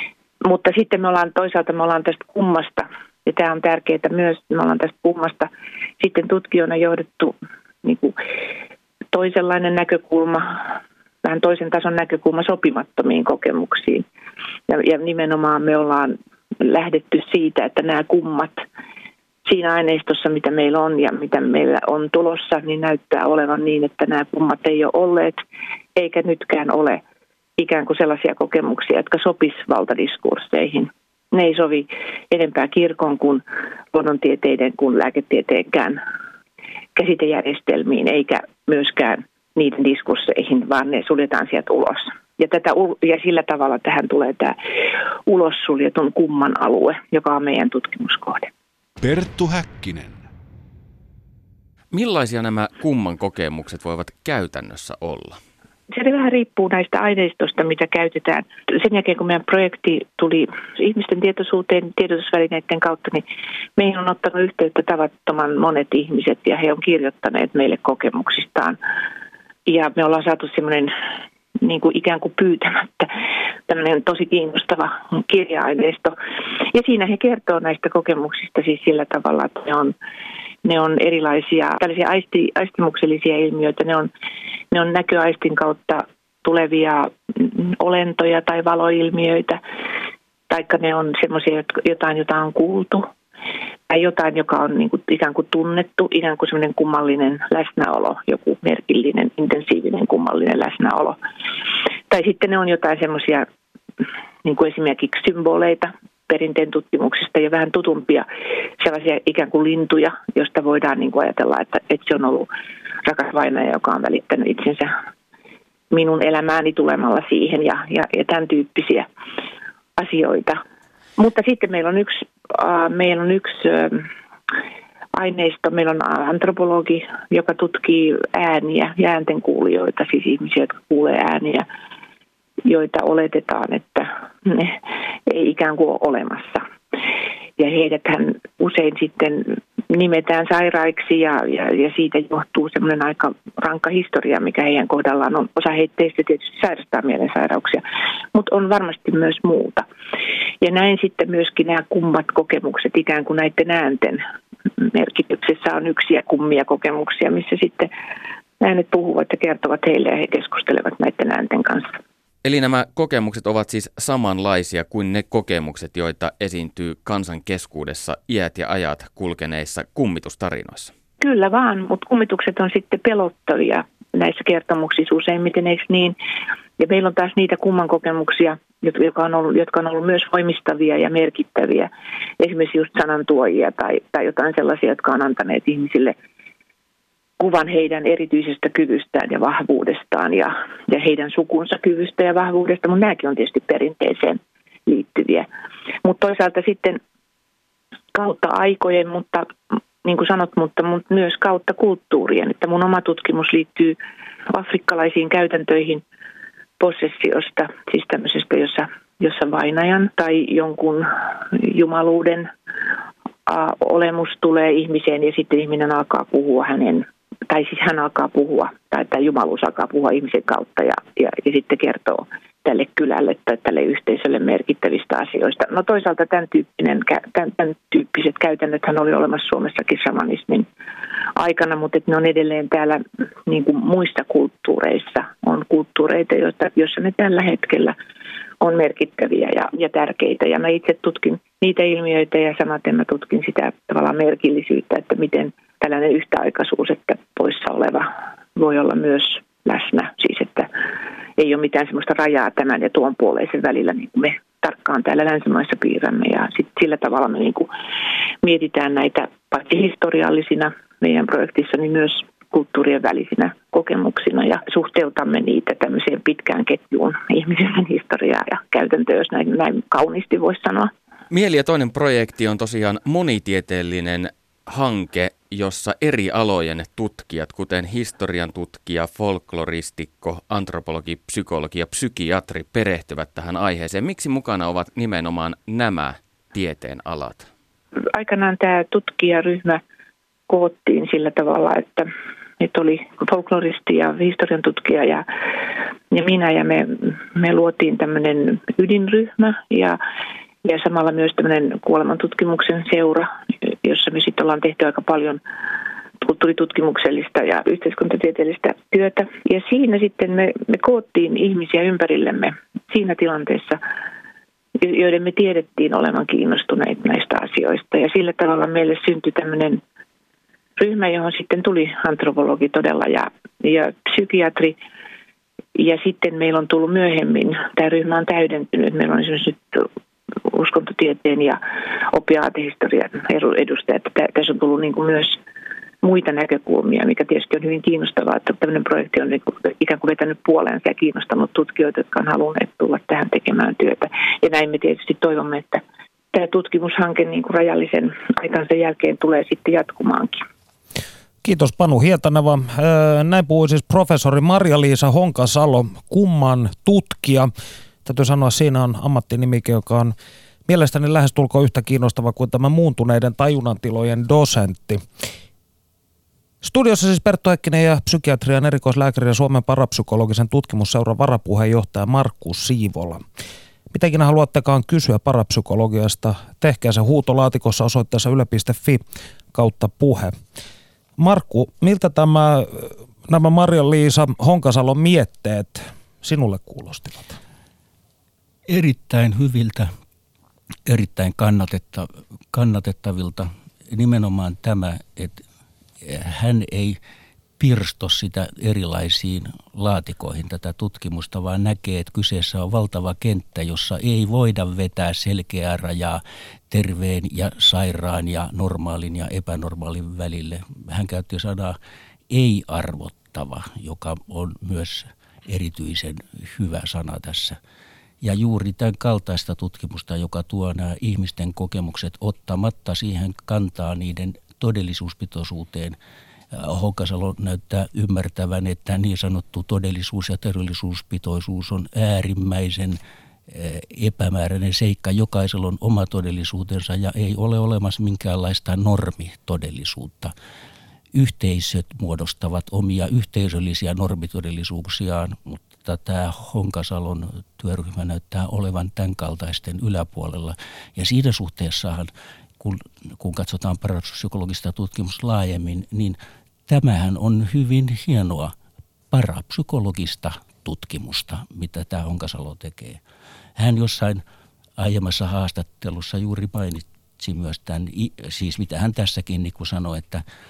E: Mutta sitten me ollaan toisaalta me ollaan tästä kummasta, ja tämä on tärkeää myös, me ollaan tästä kummasta sitten tutkijoina johdettu niin kuin toisenlainen näkökulma, vähän toisen tason näkökulma sopimattomiin kokemuksiin. Ja, ja nimenomaan me ollaan lähdetty siitä, että nämä kummat siinä aineistossa, mitä meillä on ja mitä meillä on tulossa, niin näyttää olevan niin, että nämä kummat ei ole olleet, eikä nytkään ole ikään kuin sellaisia kokemuksia, jotka sopis valtadiskursseihin. Ne ei sovi enempää kirkon kuin luonnontieteiden kuin lääketieteenkään käsitejärjestelmiin, eikä myöskään niiden diskursseihin, vaan ne suljetaan sieltä ulos. Ja, tätä, ja sillä tavalla tähän tulee tämä ulos suljetun kumman alue, joka on meidän tutkimuskohde.
B: Perttu Häkkinen.
A: Millaisia nämä kumman kokemukset voivat käytännössä olla?
E: Se vähän riippuu näistä aineistosta, mitä käytetään. Sen jälkeen, kun meidän projekti tuli ihmisten tietoisuuteen tiedotusvälineiden kautta, niin meihin on ottanut yhteyttä tavattoman monet ihmiset ja he on kirjoittaneet meille kokemuksistaan. Ja me ollaan saatu semmoinen niin kuin ikään kuin pyytämättä tämmöinen tosi kiinnostava kirja-aineisto. Ja siinä he kertoo näistä kokemuksista siis sillä tavalla, että ne on, ne on erilaisia tällaisia aisti, aistimuksellisia ilmiöitä. Ne on, ne on näköaistin kautta tulevia olentoja tai valoilmiöitä, taikka ne on semmoisia jotain, jota on kuultu, tai jotain, joka on niin kuin ikään kuin tunnettu, ikään kuin semmoinen kummallinen läsnäolo, joku merkillinen, intensiivinen kummallinen läsnäolo. Tai sitten ne on jotain semmoisia niin kuin esimerkiksi symboleita perinteen tutkimuksista ja vähän tutumpia sellaisia ikään kuin lintuja, joista voidaan niin kuin ajatella, että, että se on ollut rakas vainaja, joka on välittänyt itsensä minun elämääni tulemalla siihen ja, ja, ja tämän tyyppisiä asioita. Mutta sitten meillä on yksi, äh, meillä on yksi äh, aineisto, meillä on antropologi, joka tutkii ääniä ja ääntenkuulijoita, siis ihmisiä, jotka kuulee ääniä, joita oletetaan, että ne ei ikään kuin ole olemassa. Ja heidäthän usein sitten nimetään sairaiksi ja, ja, ja siitä johtuu semmoinen aika rankka historia, mikä heidän kohdallaan on. Osa heistä tietysti sairastaa mielensairauksia, mutta on varmasti myös muuta. Ja näin sitten myöskin nämä kummat kokemukset ikään kuin näiden äänten merkityksessä on yksiä kummia kokemuksia, missä sitten äänet puhuvat ja kertovat heille ja he keskustelevat näiden äänten kanssa.
A: Eli nämä kokemukset ovat siis samanlaisia kuin ne kokemukset, joita esiintyy kansan keskuudessa iät ja ajat kulkeneissa kummitustarinoissa.
E: Kyllä vaan, mutta kummitukset on sitten pelottavia näissä kertomuksissa useimmiten, eikö niin? Ja meillä on taas niitä kumman kokemuksia, jotka on ollut, jotka on ollut myös voimistavia ja merkittäviä. Esimerkiksi just sanantuojia tai, tai jotain sellaisia, jotka on antaneet ihmisille kuvan heidän erityisestä kyvystään ja vahvuudestaan ja, ja heidän sukunsa kyvystä ja vahvuudesta, mutta nämäkin on tietysti perinteeseen liittyviä. Mutta toisaalta sitten kautta aikojen, mutta niin kuin sanot, mutta myös kautta kulttuurien, että mun oma tutkimus liittyy afrikkalaisiin käytäntöihin possessiosta, siis tämmöisestä, jossa, jossa vainajan tai jonkun jumaluuden ä, olemus tulee ihmiseen ja sitten ihminen alkaa puhua hänen, tai siis hän alkaa puhua, tai tämä jumaluus alkaa puhua ihmisen kautta ja, ja, ja sitten kertoo tälle kylälle tai tälle yhteisölle merkittävistä asioista. No toisaalta tämän, tyyppinen, tämän, tämän tyyppiset käytännöthän oli olemassa Suomessakin shamanismin aikana, mutta ne on edelleen täällä niin kuin muissa kulttuureissa. On kulttuureita, joissa ne tällä hetkellä on merkittäviä ja, ja tärkeitä. Ja mä itse tutkin niitä ilmiöitä ja samaten mä tutkin sitä tavallaan merkillisyyttä, että miten tällainen yhtäaikaisuus, että poissa oleva voi olla myös läsnä. Siis että ei ole mitään sellaista rajaa tämän ja tuon puoleisen välillä, niin kuin me tarkkaan täällä länsimaissa piirrämme. Ja sitten sillä tavalla me niin kuin mietitään näitä paitsi historiallisina meidän projektissa, niin myös kulttuurien välisinä kokemuksina ja suhteutamme niitä tämmöiseen pitkään ketjuun ihmisen historiaa ja käytäntöä, jos näin, näin kauniisti voisi sanoa.
A: Mieli ja toinen projekti on tosiaan monitieteellinen hanke, jossa eri alojen tutkijat, kuten historian tutkija, folkloristikko, antropologi, psykologi ja psykiatri, perehtyvät tähän aiheeseen. Miksi mukana ovat nimenomaan nämä tieteen alat?
E: Aikanaan tämä tutkijaryhmä koottiin sillä tavalla, että, että oli folkloristi ja historian tutkija ja, ja minä ja me, me luotiin tämmöinen ydinryhmä ja Ja samalla myös tämmöinen kuolemantutkimuksen seura, jossa me sitten ollaan tehty aika paljon kulttuuritutkimuksellista ja yhteiskuntatieteellistä työtä. Ja siinä sitten me, me koottiin ihmisiä ympärillemme siinä tilanteessa, joiden me tiedettiin olevan kiinnostuneita näistä asioista. Ja sillä tavalla meille syntyi tämmöinen ryhmä, johon sitten tuli antropologi todella ja, ja psykiatri. Ja sitten meillä on tullut myöhemmin, tämä ryhmä on täydentynyt, meillä on esimerkiksi nyt uskontotieteen ja oppiaatehistorian edustajat. Tässä on tullut niin kuin myös muita näkökulmia, mikä tietysti on hyvin kiinnostavaa, että tämmöinen projekti on niin kuin ikään kuin vetänyt puoleensa ja kiinnostanut tutkijoita, jotka on halunneet tulla tähän tekemään työtä. Ja näin me tietysti toivomme, että tämä tutkimushanke niin kuin rajallisen aikansa jälkeen tulee sitten jatkumaankin.
C: Kiitos Panu Hietaneva. Näin puhui siis professori Marja-Liisa Honkasalo, kumman tutkija. Täytyy sanoa, siinä on ammattinimike, joka on mielestäni lähestulkoon yhtä kiinnostava kuin tämä muuntuneiden tajunnantilojen dosentti. Studiossa siis Perttu Häkkinen ja psykiatrian erikoislääkäri ja Suomen parapsykologisen tutkimusseuran varapuheenjohtaja Markku Siivola. Mitäkin haluattekaan kysyä parapsykologiasta, tehkää se huutolaatikossa osoitteessa yle piste fi kautta puhe. Markku, miltä tämä, nämä Marja-Liisa Honkasalon mietteet sinulle kuulostivat?
D: Erittäin hyviltä, erittäin kannatetta, kannatettavilta. Nimenomaan tämä, että hän ei pirsto sitä erilaisiin laatikoihin tätä tutkimusta, vaan näkee, että kyseessä on valtava kenttä, jossa ei voida vetää selkeää rajaa terveen ja sairaan ja normaalin ja epänormaalin välille. Hän käytti sanaa ei-arvottava, joka on myös erityisen hyvä sana tässä. Ja juuri tämän kaltaista tutkimusta, joka tuo nämä ihmisten kokemukset ottamatta siihen kantaa niiden todellisuuspitoisuuteen. Honkasalo näyttää ymmärtävän, että niin sanottu todellisuus ja todellisuuspitoisuus on äärimmäisen epämääräinen seikka. Jokaisella on oma todellisuutensa ja ei ole olemassa minkäänlaista normitodellisuutta. Yhteisöt muodostavat omia yhteisöllisiä normitodellisuuksiaan, mutta tämä Honkasalon työryhmä näyttää olevan tämän kaltaisten yläpuolella. Ja siinä suhteessahan, kun, kun katsotaan parapsykologista tutkimusta laajemmin, niin tämähän on hyvin hienoa parapsykologista tutkimusta, mitä tämä Honkasalo tekee. Hän jossain aiemmassa haastattelussa juuri mainitsi myös tämän, siis mitä hän tässäkin niin kuin sanoi, että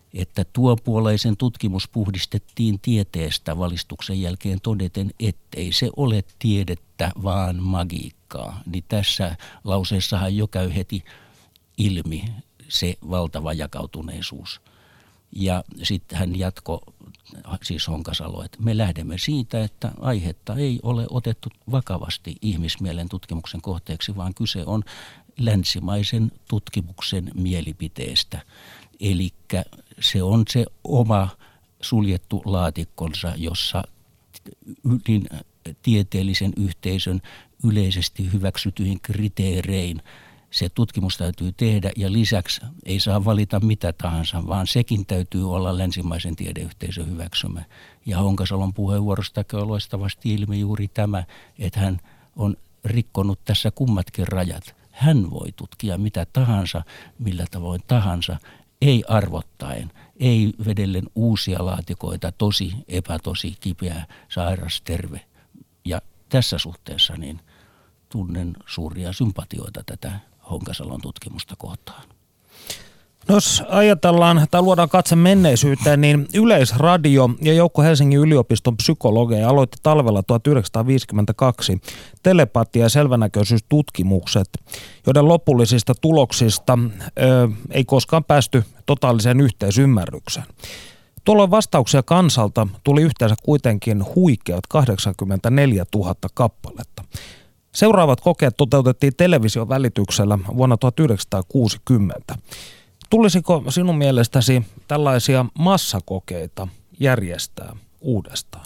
D: että tuopuoleisen tutkimus puhdistettiin tieteestä valistuksen jälkeen todeten, ettei se ole tiedettä, vaan magiikkaa. Niin tässä lauseessahan jo käy heti ilmi se valtava jakautuneisuus. Ja sitten hän jatkoi, siis Honkasalo, että me lähdemme siitä, että aihetta ei ole otettu vakavasti ihmismielen tutkimuksen kohteeksi, vaan kyse on länsimaisen tutkimuksen mielipiteestä. Eli se on se oma suljettu laatikkonsa, jossa ylin tieteellisen yhteisön yleisesti hyväksytyin kriteerein se tutkimus täytyy tehdä ja lisäksi ei saa valita mitä tahansa, vaan sekin täytyy olla länsimaisen tiedeyhteisön hyväksymä. Ja Honkasalon puheenvuorosta käy loistavasti ilmi juuri tämä, että hän on rikkonut tässä kummatkin rajat. Hän voi tutkia mitä tahansa, millä tavoin tahansa, ei arvottaen, ei vedellen uusia laatikoita, tosi, epätosi, kipeä, sairas, terve. Ja tässä suhteessa niin tunnen suuria sympatioita tätä Honkasalon tutkimusta kohtaan.
C: No jos ajatellaan tai luodaan katse menneisyyteen, niin Yleisradio ja joukko Helsingin yliopiston psykologeja aloitti talvella tuhatyhdeksänsataaviisikymmentäkaksi telepatia- ja selvänäköisyystutkimukset, joiden lopullisista tuloksista ö, ei koskaan päästy totaaliseen yhteisymmärrykseen. Tuolloin vastauksia kansalta tuli yhteensä kuitenkin huikeat kahdeksankymmentäneljätuhatta kappaletta. Seuraavat kokeet toteutettiin television välityksellä vuonna tuhatyhdeksänsataakuusikymmentä. Tulisiko sinun mielestäsi tällaisia massakokeita järjestää uudestaan?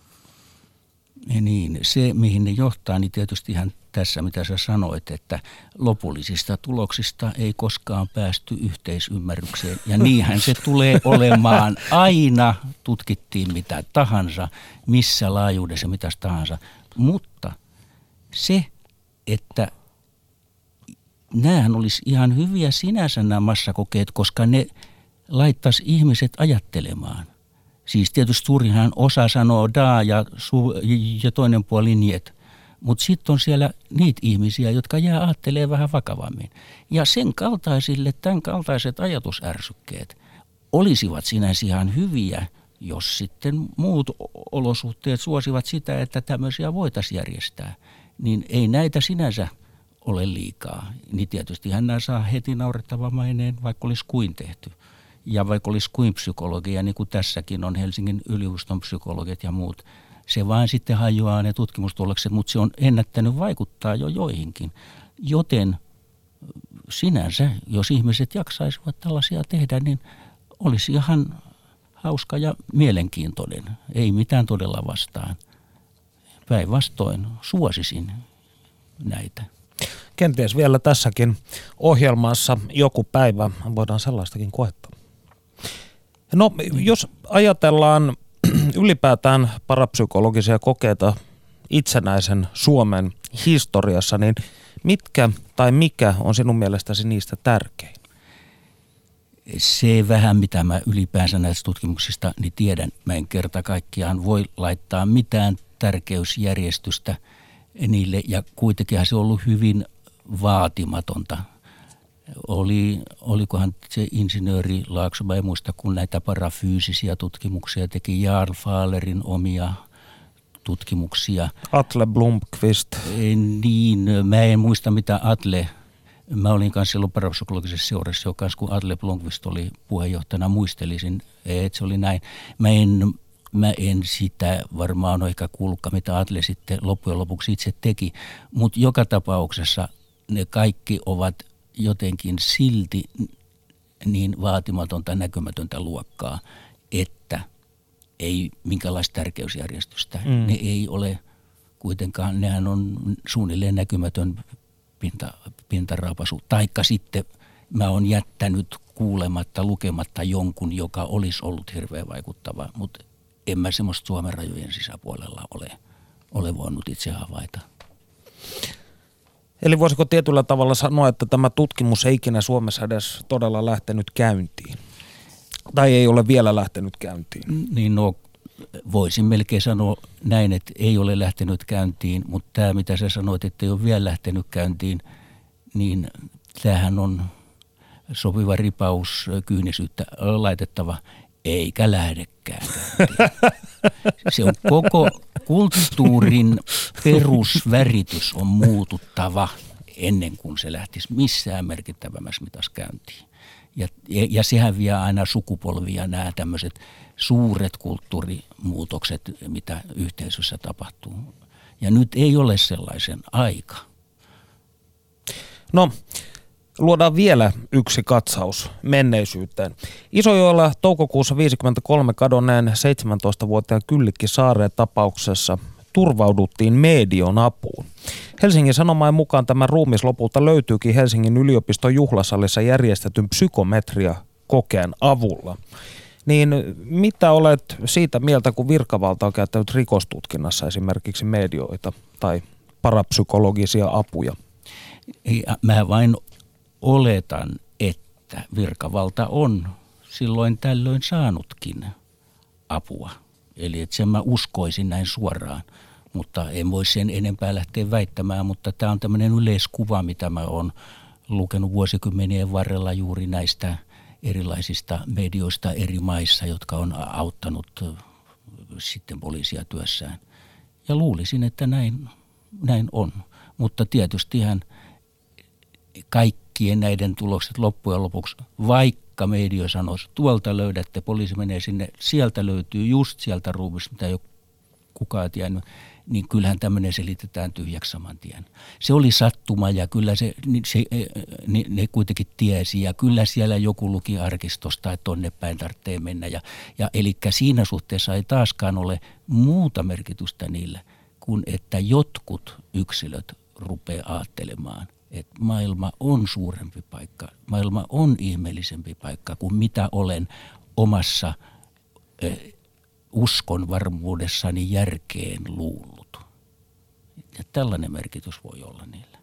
D: Niin, se mihin ne johtaa, niin tietysti ihan tässä mitä sä sanoit, että lopullisista tuloksista ei koskaan päästy yhteisymmärrykseen. Ja niinhän se tulee olemaan. Aina tutkittiin mitä tahansa, missä laajuudessa mitä tahansa, mutta se, että näähän olisi ihan hyviä sinänsä nämä massakokeet, koska ne laittaisi ihmiset ajattelemaan. Siis tietysti suurinhan osa sanoo daa ja, su- ja toinen puoli niet, mutta sitten on siellä niitä ihmisiä, jotka jää ajattelemaan vähän vakavammin. Ja sen kaltaisille, tämän kaltaiset ajatusärsykkeet olisivat sinänsä ihan hyviä, jos sitten muut olosuhteet suosivat sitä, että tämmöisiä voitaisiin järjestää. Niin ei näitä sinänsä ole liikaa. Niin tietysti hän saa heti naurettavan maineen, vaikka olisi kuin tehty. Ja vaikka olisi kuin psykologia, niin kuin tässäkin on Helsingin yliopiston psykologit ja muut. Se vaan sitten hajoaa ne tutkimustulokset, mutta se on ennättänyt vaikuttaa jo joihinkin. Joten sinänsä, jos ihmiset jaksaisivat tällaisia tehdä, niin olisi ihan hauska ja mielenkiintoinen. Ei mitään todella vastaan. Päinvastoin suosisin näitä.
C: Kenties vielä tässäkin ohjelmassa joku päivä voidaan sellaistakin koettaa. No jos ajatellaan ylipäätään parapsykologisia kokeita itsenäisen Suomen historiassa, niin mitkä tai mikä on sinun mielestäsi niistä tärkein?
D: Se vähän, mitä mä ylipäänsä näistä tutkimuksista niin tiedän, mä en kerta kaikkiaan voi laittaa mitään tärkeysjärjestystä niille, ja kuitenkin se on ollut hyvin vaatimatonta. Oli, olikohan se insinööri Laakso, mä en muista, kun näitä parafyysisiä tutkimuksia teki Jarl Fahlerin omia tutkimuksia.
C: Atle Blomqvist.
D: Niin, mä en muista mitä Atle, mä olin kanssa silloin parapsykologisessa seurassa, joka kun Atle Blomqvist oli puheenjohtajana, muistelisin, että se oli näin. Mä en, mä en sitä varmaan ole ehkä kuullutkaan, mitä Atle sitten loppujen lopuksi itse teki, mutta joka tapauksessa ne kaikki ovat jotenkin silti niin vaatimatonta, näkymätöntä luokkaa, että ei minkälaista tärkeysjärjestystä. Mm. Ne ei ole kuitenkaan, nehän on suunnilleen näkymätön pinta, pintaraapasu. Taikka sitten mä oon jättänyt kuulematta, lukematta jonkun, joka olisi ollut hirveän vaikuttava, mutta en mä semmoista Suomen rajojen sisäpuolella ole, ole voinut itse havaita.
C: Eli voisiko tietyllä tavalla sanoa, että tämä tutkimus ei ikinä Suomessa edes todella lähtenyt käyntiin? Tai ei ole vielä lähtenyt käyntiin?
D: Niin no, voisin melkein sanoa näin, että ei ole lähtenyt käyntiin, mutta tämä mitä sä sanoit, että ei ole vielä lähtenyt käyntiin, niin tämähän on sopiva ripaus kyynisyyttä laitettava, eikä lähdekään. Se on koko kulttuurin perusväritys on muututtava ennen kuin se lähtisi missään merkittävämmässä mitassa käyntiin. Ja, ja, ja sehän vie aina sukupolvia nämä tämmöiset suuret kulttuurimuutokset, mitä yhteisössä tapahtuu. Ja nyt ei ole sellaisen aika.
C: No, luodaan vielä yksi katsaus menneisyyteen. Isojoella toukokuussa viisikymmentäkolme kadonneen seitsemäntoistavuotiaan Kyllikki Saareen tapauksessa turvauduttiin median apuun. Helsingin Sanomain mukaan tämä ruumis lopulta löytyykin Helsingin yliopiston juhlasalissa järjestetyn psykometria-kokeen avulla. Niin mitä olet siitä mieltä, kun virkavalta on käyttänyt rikostutkinnassa esimerkiksi medioita tai parapsykologisia apuja?
D: Mä vain oletan, että virkavalta on silloin tällöin saanutkin apua. Eli että sen mä uskoisin näin suoraan, mutta en voi sen enempää lähteä väittämään, mutta tämä on tämmöinen yleiskuva, mitä mä oon lukenut vuosikymmenien varrella juuri näistä erilaisista medioista eri maissa, jotka on auttanut sitten poliisia työssään. Ja luulisin, että näin, näin on, mutta tietystihän kaikkien näiden tulokset loppujen lopuksi, vaikka media sanoisi, tuolta löydätte, poliisi menee sinne, sieltä löytyy just sieltä ruumista, mitä ei ole kukaan tiennyt, niin kyllähän tämmöinen selitetään tyhjäksi saman tien. Se oli sattuma ja kyllä se, se, ne, ne kuitenkin tiesi ja kyllä siellä joku luki arkistosta, että tonne päin tarvitsee mennä. Ja, ja eli siinä suhteessa ei taaskaan ole muuta merkitystä niillä, kuin että jotkut yksilöt rupeaa ajattelemaan, että maailma on suurempi paikka, maailma on ihmeellisempi paikka kuin mitä olen omassa eh, uskon varmuudessani järkeen luullut. Ja tällainen merkitys voi olla niillä.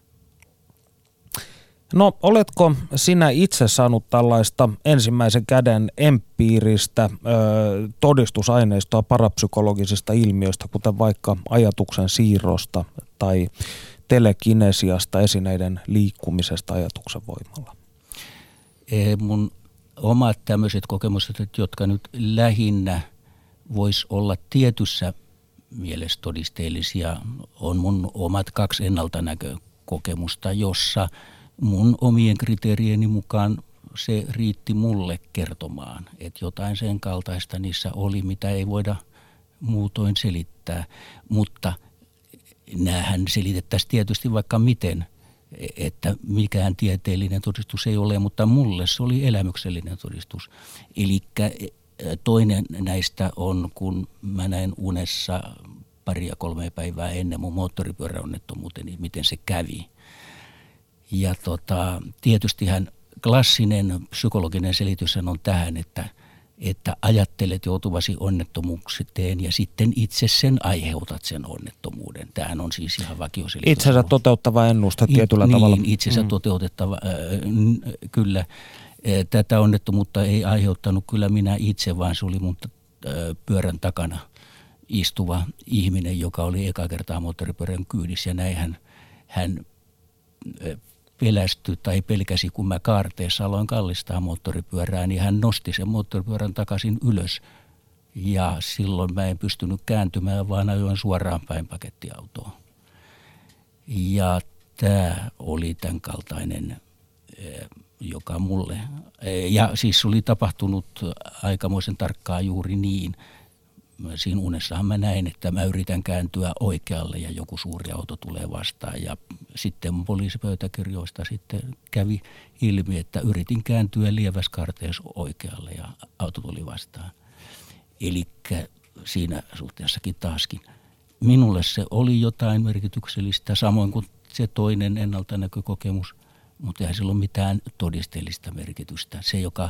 C: No, oletko sinä itse saanut tällaista ensimmäisen käden empiiristä ö, todistusaineistoa parapsykologisista ilmiöistä, kuten vaikka ajatuksen siirrosta tai telekinesiasta, esineiden liikkumisesta ajatuksen voimalla?
D: E, mun omat tämmöiset kokemukset, jotka nyt lähinnä voisi olla tietyssä mielessä todisteellisia, on mun omat kaksi ennaltanäkökokemusta, jossa mun omien kriteerieni mukaan se riitti mulle kertomaan, että jotain sen kaltaista niissä oli, mitä ei voida muutoin selittää, mutta näähän selitettäisiin tietysti vaikka miten, että mikään tieteellinen todistus ei ole, mutta mulle se oli elämyksellinen todistus. Elikkä toinen näistä on, kun mä näin unessa paria kolme päivää ennen mun moottoripyöräonnettomuuteni, niin miten se kävi. Ja tota, tietystihän klassinen psykologinen selitys on tähän, että, että ajattelet joutuvasi onnettomuuksiteen ja sitten itse sen aiheutat sen onnettomuuden. Tämähän on siis ihan vakioselitys.
C: Itsensä toteuttava ennuste tietyllä
D: niin,
C: tavalla.
D: Niin, itsensä mm. toteutettava, äh, kyllä. Tätä onnettomuutta ei aiheuttanut kyllä minä itse, vaan se oli mun pyörän takana istuva ihminen, joka oli eka kertaa moottoripyörän kyydissä. Ja näin hän, hän pelästyi tai pelkäsi, kun mä kaarteessa aloin kallistaa moottoripyörää, niin hän nosti sen moottoripyörän takaisin ylös. Ja silloin mä en pystynyt kääntymään, vaan ajoin suoraan päin pakettiautoon. Ja tämä oli tämän kaltainen, joka mulle, ja siis oli tapahtunut aikamoisen tarkkaan juuri niin. Siinä unessahan mä näin, että mä yritän kääntyä oikealle ja joku suuri auto tulee vastaan. Ja sitten mun poliisipöytäkirjoista sitten kävi ilmi, että yritin kääntyä lievässä kaarteessa oikealle ja auto tuli vastaan. Elikkä siinä suhteessakin taaskin. Minulle se oli jotain merkityksellistä, samoin kuin se toinen ennaltanäkökokemus, mutta eihän sillä ole mitään todisteellista merkitystä. Se, joka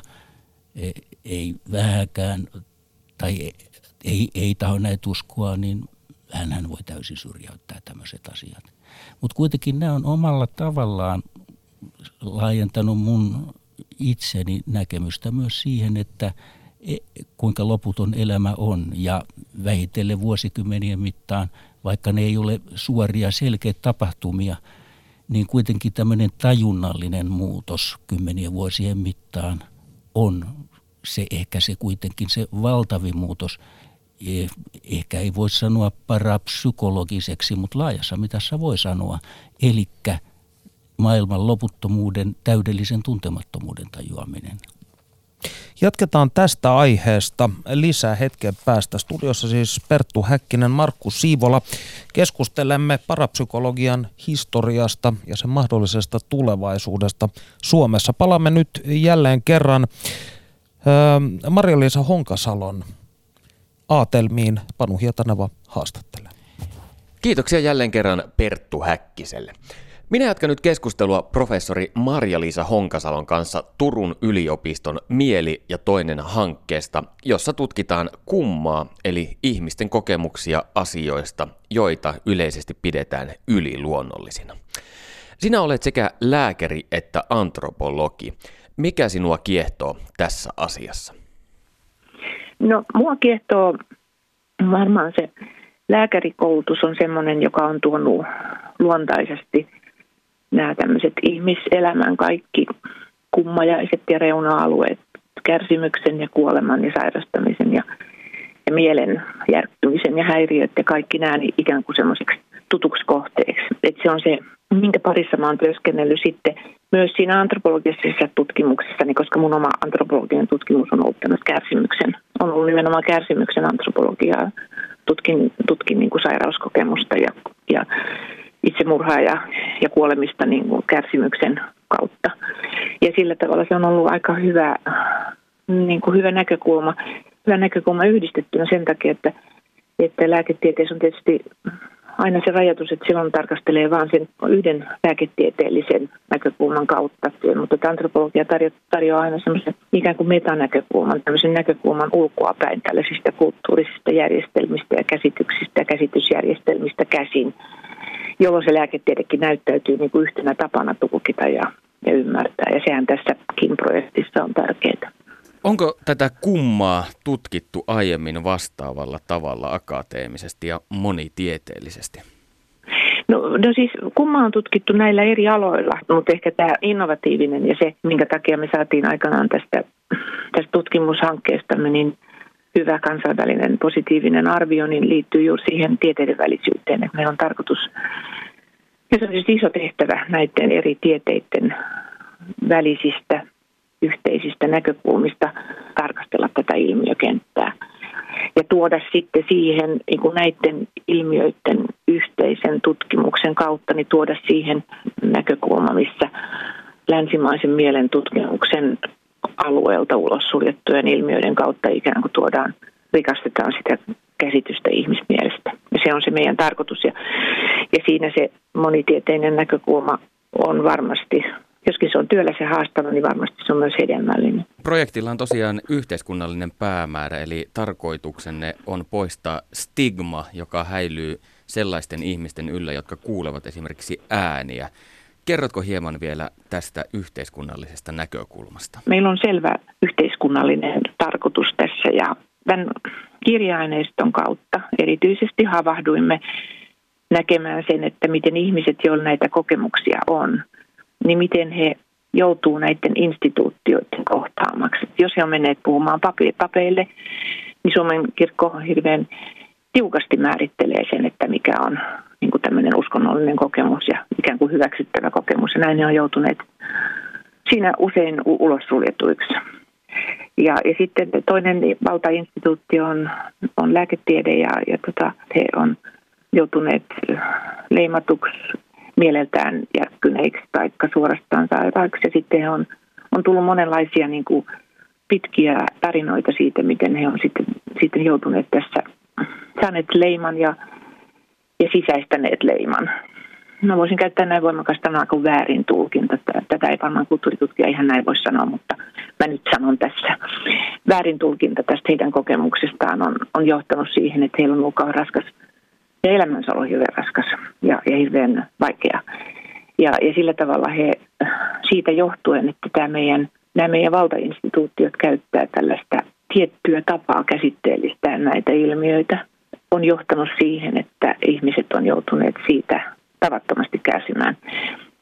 D: ei vähäkään tai ei, ei taho näitä uskoa, niin hänhän voi täysin syrjäyttää tämmöiset asiat. Mutta kuitenkin nämä on omalla tavallaan laajentanut mun itseni näkemystä myös siihen, että kuinka loputon elämä on ja vähitellen vuosikymmenien mittaan, vaikka ne ei ole suoria selkeitä tapahtumia, niin kuitenkin tämmöinen tajunnallinen muutos kymmenien vuosien mittaan on se ehkä se kuitenkin se valtavin muutos. Ehkä ei voi sanoa parapsykologiseksi, mutta laajassa mitassa voi sanoa. Elikkä maailman loputtomuuden, täydellisen tuntemattomuuden tajuaminen.
C: Jatketaan tästä aiheesta lisää hetken päästä. Studiossa siis Perttu Häkkinen, Markku Siivola. Keskustelemme parapsykologian historiasta ja sen mahdollisesta tulevaisuudesta Suomessa. Palaamme nyt jälleen kerran öö, Marja-Liisa Honkasalon aatelmiin. Panu Hietaneva haastattelee.
A: Kiitoksia jälleen kerran Perttu Häkkiselle. Minä jatkan nyt keskustelua professori Marja-Liisa Honkasalon kanssa Turun yliopiston Mieli ja toinen hankkeesta, jossa tutkitaan kummaa eli ihmisten kokemuksia asioista, joita yleisesti pidetään yliluonnollisina. Sinä olet sekä lääkäri että antropologi. Mikä sinua kiehtoo tässä asiassa?
E: No, mua kiehtoo varmaan se lääkärikoulutus on semmoinen, joka on tuonut luontaisesti nämä tämmöiset ihmiselämän kaikki kummajaiset ja reuna-alueet, kärsimyksen ja kuoleman ja sairastamisen ja, ja mielen järkkymisen ja häiriöt ja kaikki nämä niin ikään kuin semmoiseksi tutuksi kohteeksi. Et se on se, minkä parissa mä oon työskennellyt sitten myös siinä antropologisessa tutkimuksessa, niin koska mun oma antropologinen tutkimus on ollut tämmöistä kärsimyksen, on ollut nimenomaan kärsimyksen antropologiaa, tutkin, tutkin niin kuin sairauskokemusta ja, ja itsemurhaa ja, ja kuolemista niin kuin kärsimyksen kautta. Ja sillä tavalla se on ollut aika hyvä, niin kuin hyvä näkökulma, hyvä näkökulma yhdistettynä sen takia, että, että lääketieteessä on tietysti aina se rajoitus, että silloin tarkastelee vain sen yhden lääketieteellisen näkökulman kautta, mutta antropologia tarjo- tarjoaa aina semmoisen ikään kuin metanäkökulman, tämmöisen näkökulman ulkoapäin tällaisista kulttuurisista järjestelmistä ja käsityksistä ja käsitysjärjestelmistä käsin, jolloin se lääketiedekin näyttäytyy niin kuin yhtenä tapana tulkita ja, ja ymmärtää, ja sehän tässä KIM-projektissa on tärkeää.
A: Onko tätä kummaa tutkittu aiemmin vastaavalla tavalla akateemisesti ja monitieteellisesti?
E: No, no siis kummaa on tutkittu näillä eri aloilla, mutta ehkä tämä innovatiivinen ja se, minkä takia me saatiin aikanaan tästä, tästä tutkimushankkeestamme, niin hyvä kansainvälinen positiivinen arvio, niin liittyy juuri siihen tieteiden välisyyteen, että meillä on tarkoitus, ja se on siis iso tehtävä näiden eri tieteiden välisistä yhteisistä näkökulmista tarkastella tätä ilmiökenttää ja tuoda sitten siihen niin kuin näiden ilmiöiden yhteisen tutkimuksen kautta, niin tuoda siihen näkökulma, missä länsimaisen mielen tutkimuksen alueelta ulos suljettujen ilmiöiden kautta ikään kuin tuodaan, rikastetaan sitä käsitystä ihmismielestä. Ja se on se meidän tarkoitus ja, ja siinä se monitieteinen näkökulma on varmasti, joskin se on työläs ja haastava, niin varmasti se on myös hedelmällinen.
A: Projektilla on tosiaan yhteiskunnallinen päämäärä, eli tarkoituksenne on poistaa stigma, joka häilyy sellaisten ihmisten yllä, jotka kuulevat esimerkiksi ääniä. Kerrotko hieman vielä tästä yhteiskunnallisesta näkökulmasta?
E: Meillä on selvä yhteiskunnallinen tarkoitus tässä ja tämän kirja-aineiston kautta erityisesti havahduimme näkemään sen, että miten ihmiset, joilla näitä kokemuksia on, niin miten he joutuu näiden instituutioiden kohtaamaksi. Jos he on menneet puhumaan papeille, niin Suomen kirkko hirveän tiukasti määrittelee sen, että mikä on niin kuin tämmöinen uskonnollinen kokemus ja ikään kuin hyväksyttävä kokemus. Ja näin ne on joutuneet siinä usein ulos suljetuiksi. Ja, ja sitten toinen valtainstituutti on, on lääketiede ja, ja tota, he on joutuneet leimatuksi mieleltään järkkyneiksi tai suorastaan sairaiksi. Ja sitten he on, on tullut monenlaisia niin kuin pitkiä tarinoita siitä, miten he on sitten, sitten joutuneet tässä saaneet leiman ja, ja sisäistäneet leiman. Mä voisin käyttää näin voimakasta sanaa kuin väärin tulkinta. Tätä ei varmaan kulttuuritutkija ihan näin voi sanoa, mutta mä nyt sanon tässä. Väärin tulkinta tästä heidän kokemuksestaan on, on johtanut siihen, että heillä on ollut kauhean raskas ja elämänsä on hirveän raskas ja, ja hirveän vaikea. Ja, ja sillä tavalla he siitä johtuen, että tämä meidän, nämä meidän valtainstituutiot käyttää tällaista tiettyä tapaa käsitteellistää näitä ilmiöitä, on johtanut siihen, että ihmiset on joutuneet siitä tavattomasti kärsimään.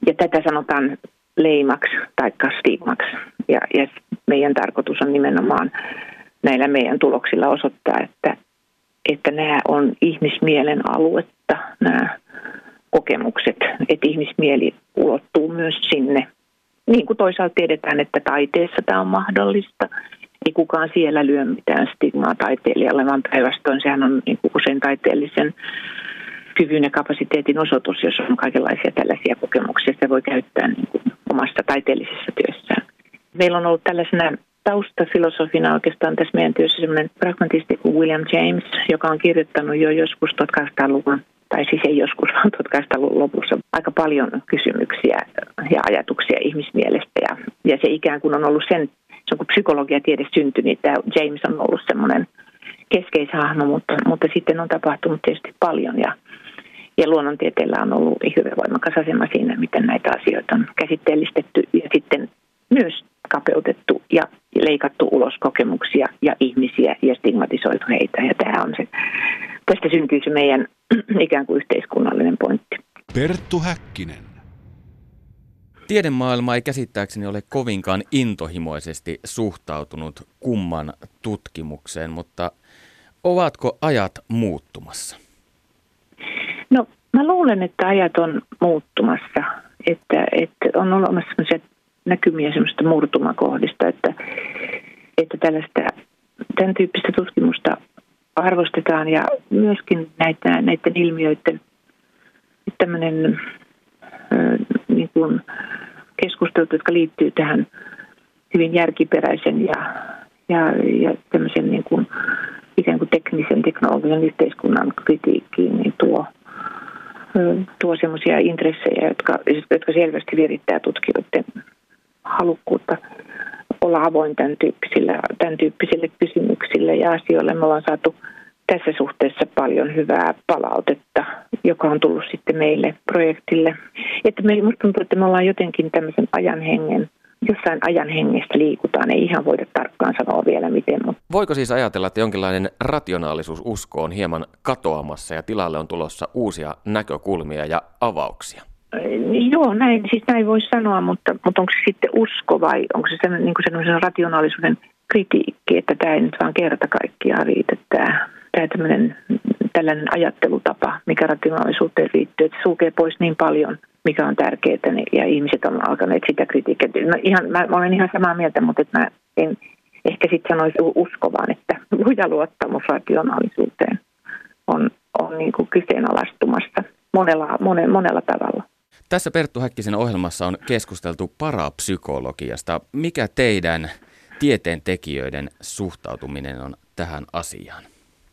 E: Ja tätä sanotaan leimaksi tai stigmaksi. Ja, ja meidän tarkoitus on nimenomaan näillä meidän tuloksilla osoittaa, että, että nämä on ihmismielen aluetta, nämä kokemukset, että ihmismieli ulottuu myös sinne. Niin kuin toisaalta tiedetään, että taiteessa tämä on mahdollista. Ei kukaan siellä lyö mitään stigmaa taiteilijalle, vaan päinvastoin sehän on niin kuin usein taiteellisen kyvyn ja kapasiteetin osoitus, jos on kaikenlaisia tällaisia kokemuksia, sitä voi käyttää niin kuin omassa taiteellisessa työssään. Meillä on ollut tällaisena taustafilosofina oikeastaan tässä meidän työssä sellainen pragmatisti kuin William James, joka on kirjoittanut jo joskus tuhatkahdeksansataaluvun, tai siis ei joskus, vaan tuhatkahdeksansataaluvun lopussa aika paljon kysymyksiä ja ajatuksia ihmismielestä. Ja, ja se ikään kuin on ollut sen, se on kun psykologiatiede syntyi, niin tämä James on ollut semmoinen keskeishahmo, mutta, mutta sitten on tapahtunut tietysti paljon ja, ja luonnontieteellä on ollut hyvin voimakas asema siinä, miten näitä asioita on käsitteellistetty ja sitten myös kapeutettu ja leikattu ulos kokemuksia ja ihmisiä ja stigmatisoitu heitä. Ja tämä on se, tästä syntyy se meidän ikään kuin yhteiskunnallinen pointti.
B: Perttu Häkkinen.
A: Tiedemaailma ei käsittääkseni ole kovinkaan intohimoisesti suhtautunut kumman tutkimukseen, mutta ovatko ajat muuttumassa?
E: No mä luulen, että ajat on muuttumassa, että, että on olemassa sellaisia näkymiä semmoista murtumakohdista, että, että tällaista, tämän tyyppistä tutkimusta arvostetaan ja myöskin näitä, näiden ilmiöiden tämmöinen niin kuin keskustelut, jotka liittyy tähän hyvin järkiperäisen ja, ja, ja tämmöisen niin kuin, ikään kuin teknisen teknologian yhteiskunnan kritiikkiin, niin tuo, tuo semmoisia intressejä, jotka, jotka selvästi virittää tutkijoiden halukkuutta olla avoin tämän tyyppisille, tämän tyyppisille kysymyksille ja asioille. Me ollaan saatu tässä suhteessa paljon hyvää palautetta, joka on tullut sitten meille projektille. Että me, musta tuntuu, että me ollaan jotenkin tämmöisen ajan hengen, jossain ajan hengestä liikutaan. Ei ihan voida tarkkaan sanoa vielä miten. Mutta
A: voiko siis ajatella, että jonkinlainen rationaalisuususko on hieman katoamassa ja tilalle on tulossa uusia näkökulmia ja avauksia?
E: Joo, näin, siis näin voisi sanoa, mutta, mutta onko se sitten usko vai onko se sellainen, niin kuin sellaisen rationaalisuuden kritiikki, että tämä ei nyt vaan kerta kaikkiaan riitä. Tämä, tämä tämmöinen, tällainen ajattelutapa, mikä rationaalisuuteen liittyy, että se sulkee pois niin paljon, mikä on tärkeää, niin, ja ihmiset on alkaneet sitä kritiikkiä. No ihan, mä, mä olen ihan samaa mieltä, mutta että mä en ehkä sitten sanoisi usko, vaan että luja luottamus rationaalisuuteen on, on niin kuin kyseenalaistumassa monella, monella, monella tavalla.
A: Tässä Perttu Häkkisen ohjelmassa on keskusteltu parapsykologiasta. Mikä teidän tieteentekijöiden suhtautuminen on tähän asiaan?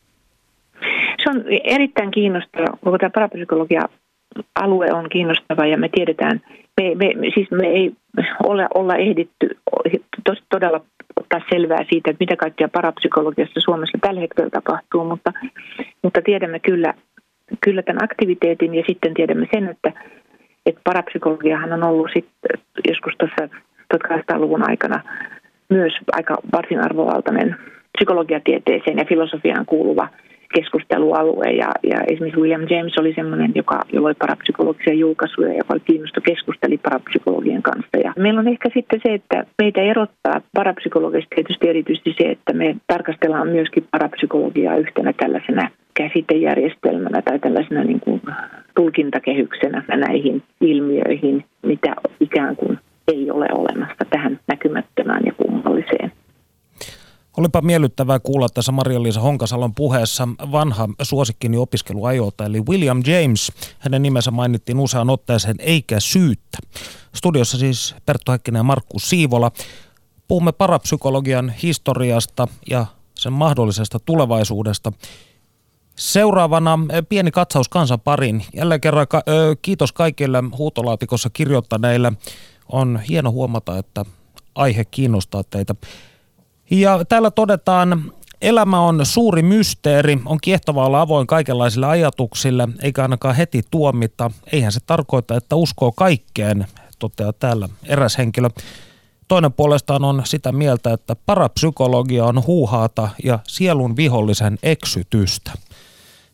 E: Se on erittäin kiinnostava. Koko tämä parapsykologia-alue on kiinnostava ja me tiedetään, me, me, siis me ei ole, olla ehditty tos, todella ottaa selvää siitä, että mitä kaikkea parapsykologiassa Suomessa tällä hetkellä tapahtuu, mutta, mutta tiedämme kyllä, kyllä tämän aktiviteetin ja sitten tiedämme sen, että että parapsykologiahan on ollut sitten joskus tuossa tuhatkahdeksansataaluvun aikana myös aika varsin arvovaltainen psykologiatieteeseen ja filosofiaan kuuluva keskustelualue. Ja, ja esimerkiksi William James oli sellainen, joka loi parapsykologisia julkaisuja, joka oli kiinnostunut keskusteli parapsykologien kanssa. Ja meillä on ehkä sitten se, että meitä erottaa parapsykologista tietysti erityisesti se, että me tarkastellaan myöskin parapsykologiaa yhtenä tällaisena käsitejärjestelmänä tai tällaisena niin kuin tulkintakehyksenä näihin ilmiöihin, mitä ikään kuin ei ole olemassa tähän näkymättömään ja kummalliseen.
C: Olipa miellyttävää kuulla tässä Maria-Liisa Honkasalon puheessa vanha suosikkini opiskeluajoilta, eli William James. Hänen nimensä mainittiin useaan otteeseen, eikä syyttä. Studiossa siis Perttu Häkkinen ja Markku Siivola. Puhumme parapsykologian historiasta ja sen mahdollisesta tulevaisuudesta. Seuraavana pieni katsaus kansan pariin. Jälleen kerran ka- ö, kiitos kaikille huutolaatikossa kirjoittaneille. On hieno huomata, että aihe kiinnostaa teitä. Ja täällä todetaan, elämä on suuri mysteeri, on kiehtovaa olla avoin kaikenlaisille ajatuksille, eikä ainakaan heti tuomita. Eihän se tarkoita, että uskoo kaikkeen, toteaa täällä eräs henkilö. Toinen puolestaan on sitä mieltä, että parapsykologia on huuhaata ja sielun vihollisen eksytystä.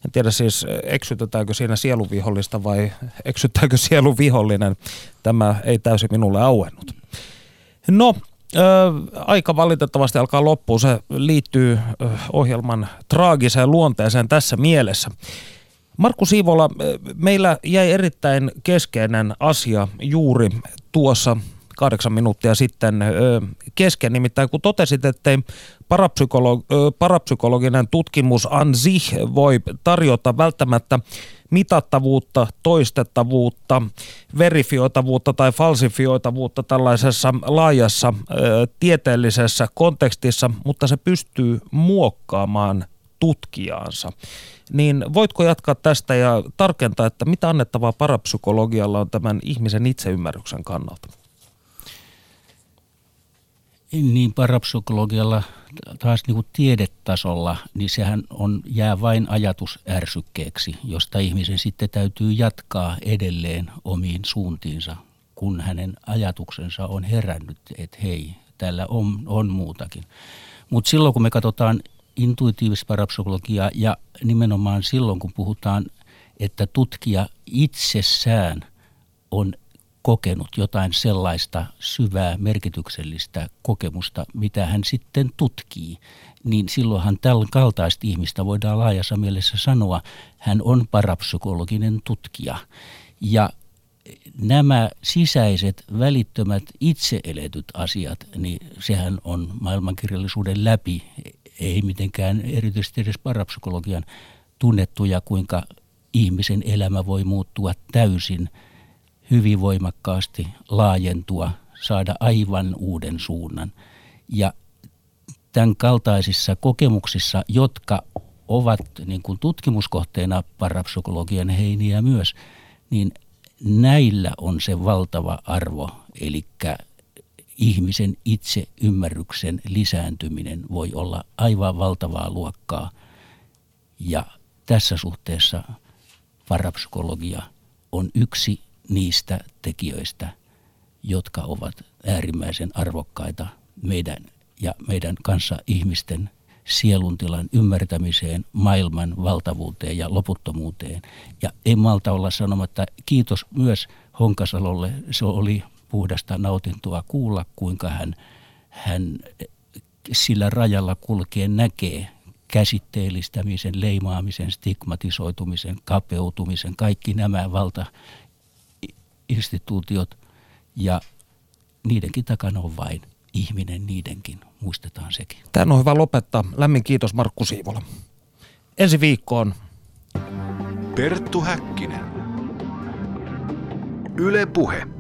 C: En tiedä siis, eksytetäänkö siinä sieluvihollista vai eksyttääkö sieluvihollinen. Tämä ei täysin minulle auennut. No, ö, aika valitettavasti alkaa loppuun. Se liittyy ö, ohjelman traagiseen luonteeseen tässä mielessä. Markku Siivola, meillä jäi erittäin keskeinen asia juuri tuossa kahdeksan minuuttia sitten kesken, nimittäin kun totesit, ettei parapsykolo- parapsykologinen tutkimus an sich voi tarjota välttämättä mitattavuutta, toistettavuutta, verifioitavuutta tai falsifioitavuutta tällaisessa laajassa ö, tieteellisessä kontekstissa, mutta se pystyy muokkaamaan tutkijaansa. Niin voitko jatkaa tästä ja tarkentaa, että mitä annettavaa parapsykologialla on tämän ihmisen itseymmärryksen kannalta?
D: Niin parapsykologialla taas niin kuin tiedetasolla, niin sehän on, jää vain ajatusärsykkeeksi, josta ihmisen sitten täytyy jatkaa edelleen omiin suuntiinsa, kun hänen ajatuksensa on herännyt, että hei, täällä on, on muutakin. Mutta silloin kun me katsotaan intuitiivista parapsykologiaa ja nimenomaan silloin kun puhutaan, että tutkija itsessään on kokenut jotain sellaista syvää merkityksellistä kokemusta, mitä hän sitten tutkii, niin silloinhan tällä kaltaista ihmistä voidaan laajassa mielessä sanoa, hän on parapsykologinen tutkija. Ja nämä sisäiset, välittömät, itse eletyt asiat, niin sehän on maailmankirjallisuuden läpi, ei mitenkään erityisesti edes parapsykologian tunnettuja, kuinka ihmisen elämä voi muuttua täysin, hyvin voimakkaasti laajentua, saada aivan uuden suunnan. Ja tämän kaltaisissa kokemuksissa, jotka ovat niin kuin tutkimuskohteena parapsykologian heiniä myös, niin näillä on se valtava arvo, eli ihmisen itseymmärryksen lisääntyminen voi olla aivan valtavaa luokkaa. Ja tässä suhteessa parapsykologia on yksi niistä tekijöistä, jotka ovat äärimmäisen arvokkaita meidän ja meidän kanssa ihmisten sieluntilan ymmärtämiseen, maailman valtavuuteen ja loputtomuuteen. Ja ei malta olla sanomatta kiitos myös Honkasalolle. Se oli puhdasta nautintoa kuulla, kuinka hän, hän sillä rajalla kulkien näkee käsitteellistämisen, leimaamisen, stigmatisoitumisen, kapeutumisen, kaikki nämä valtainstituutiot ja niidenkin takana on vain ihminen, niidenkin, muistetaan sekin.
C: Tämä on hyvä lopettaa. Lämmin kiitos Markku Siivola. Ensi viikkoon
B: Perttu Häkkinen. Yle Puhe.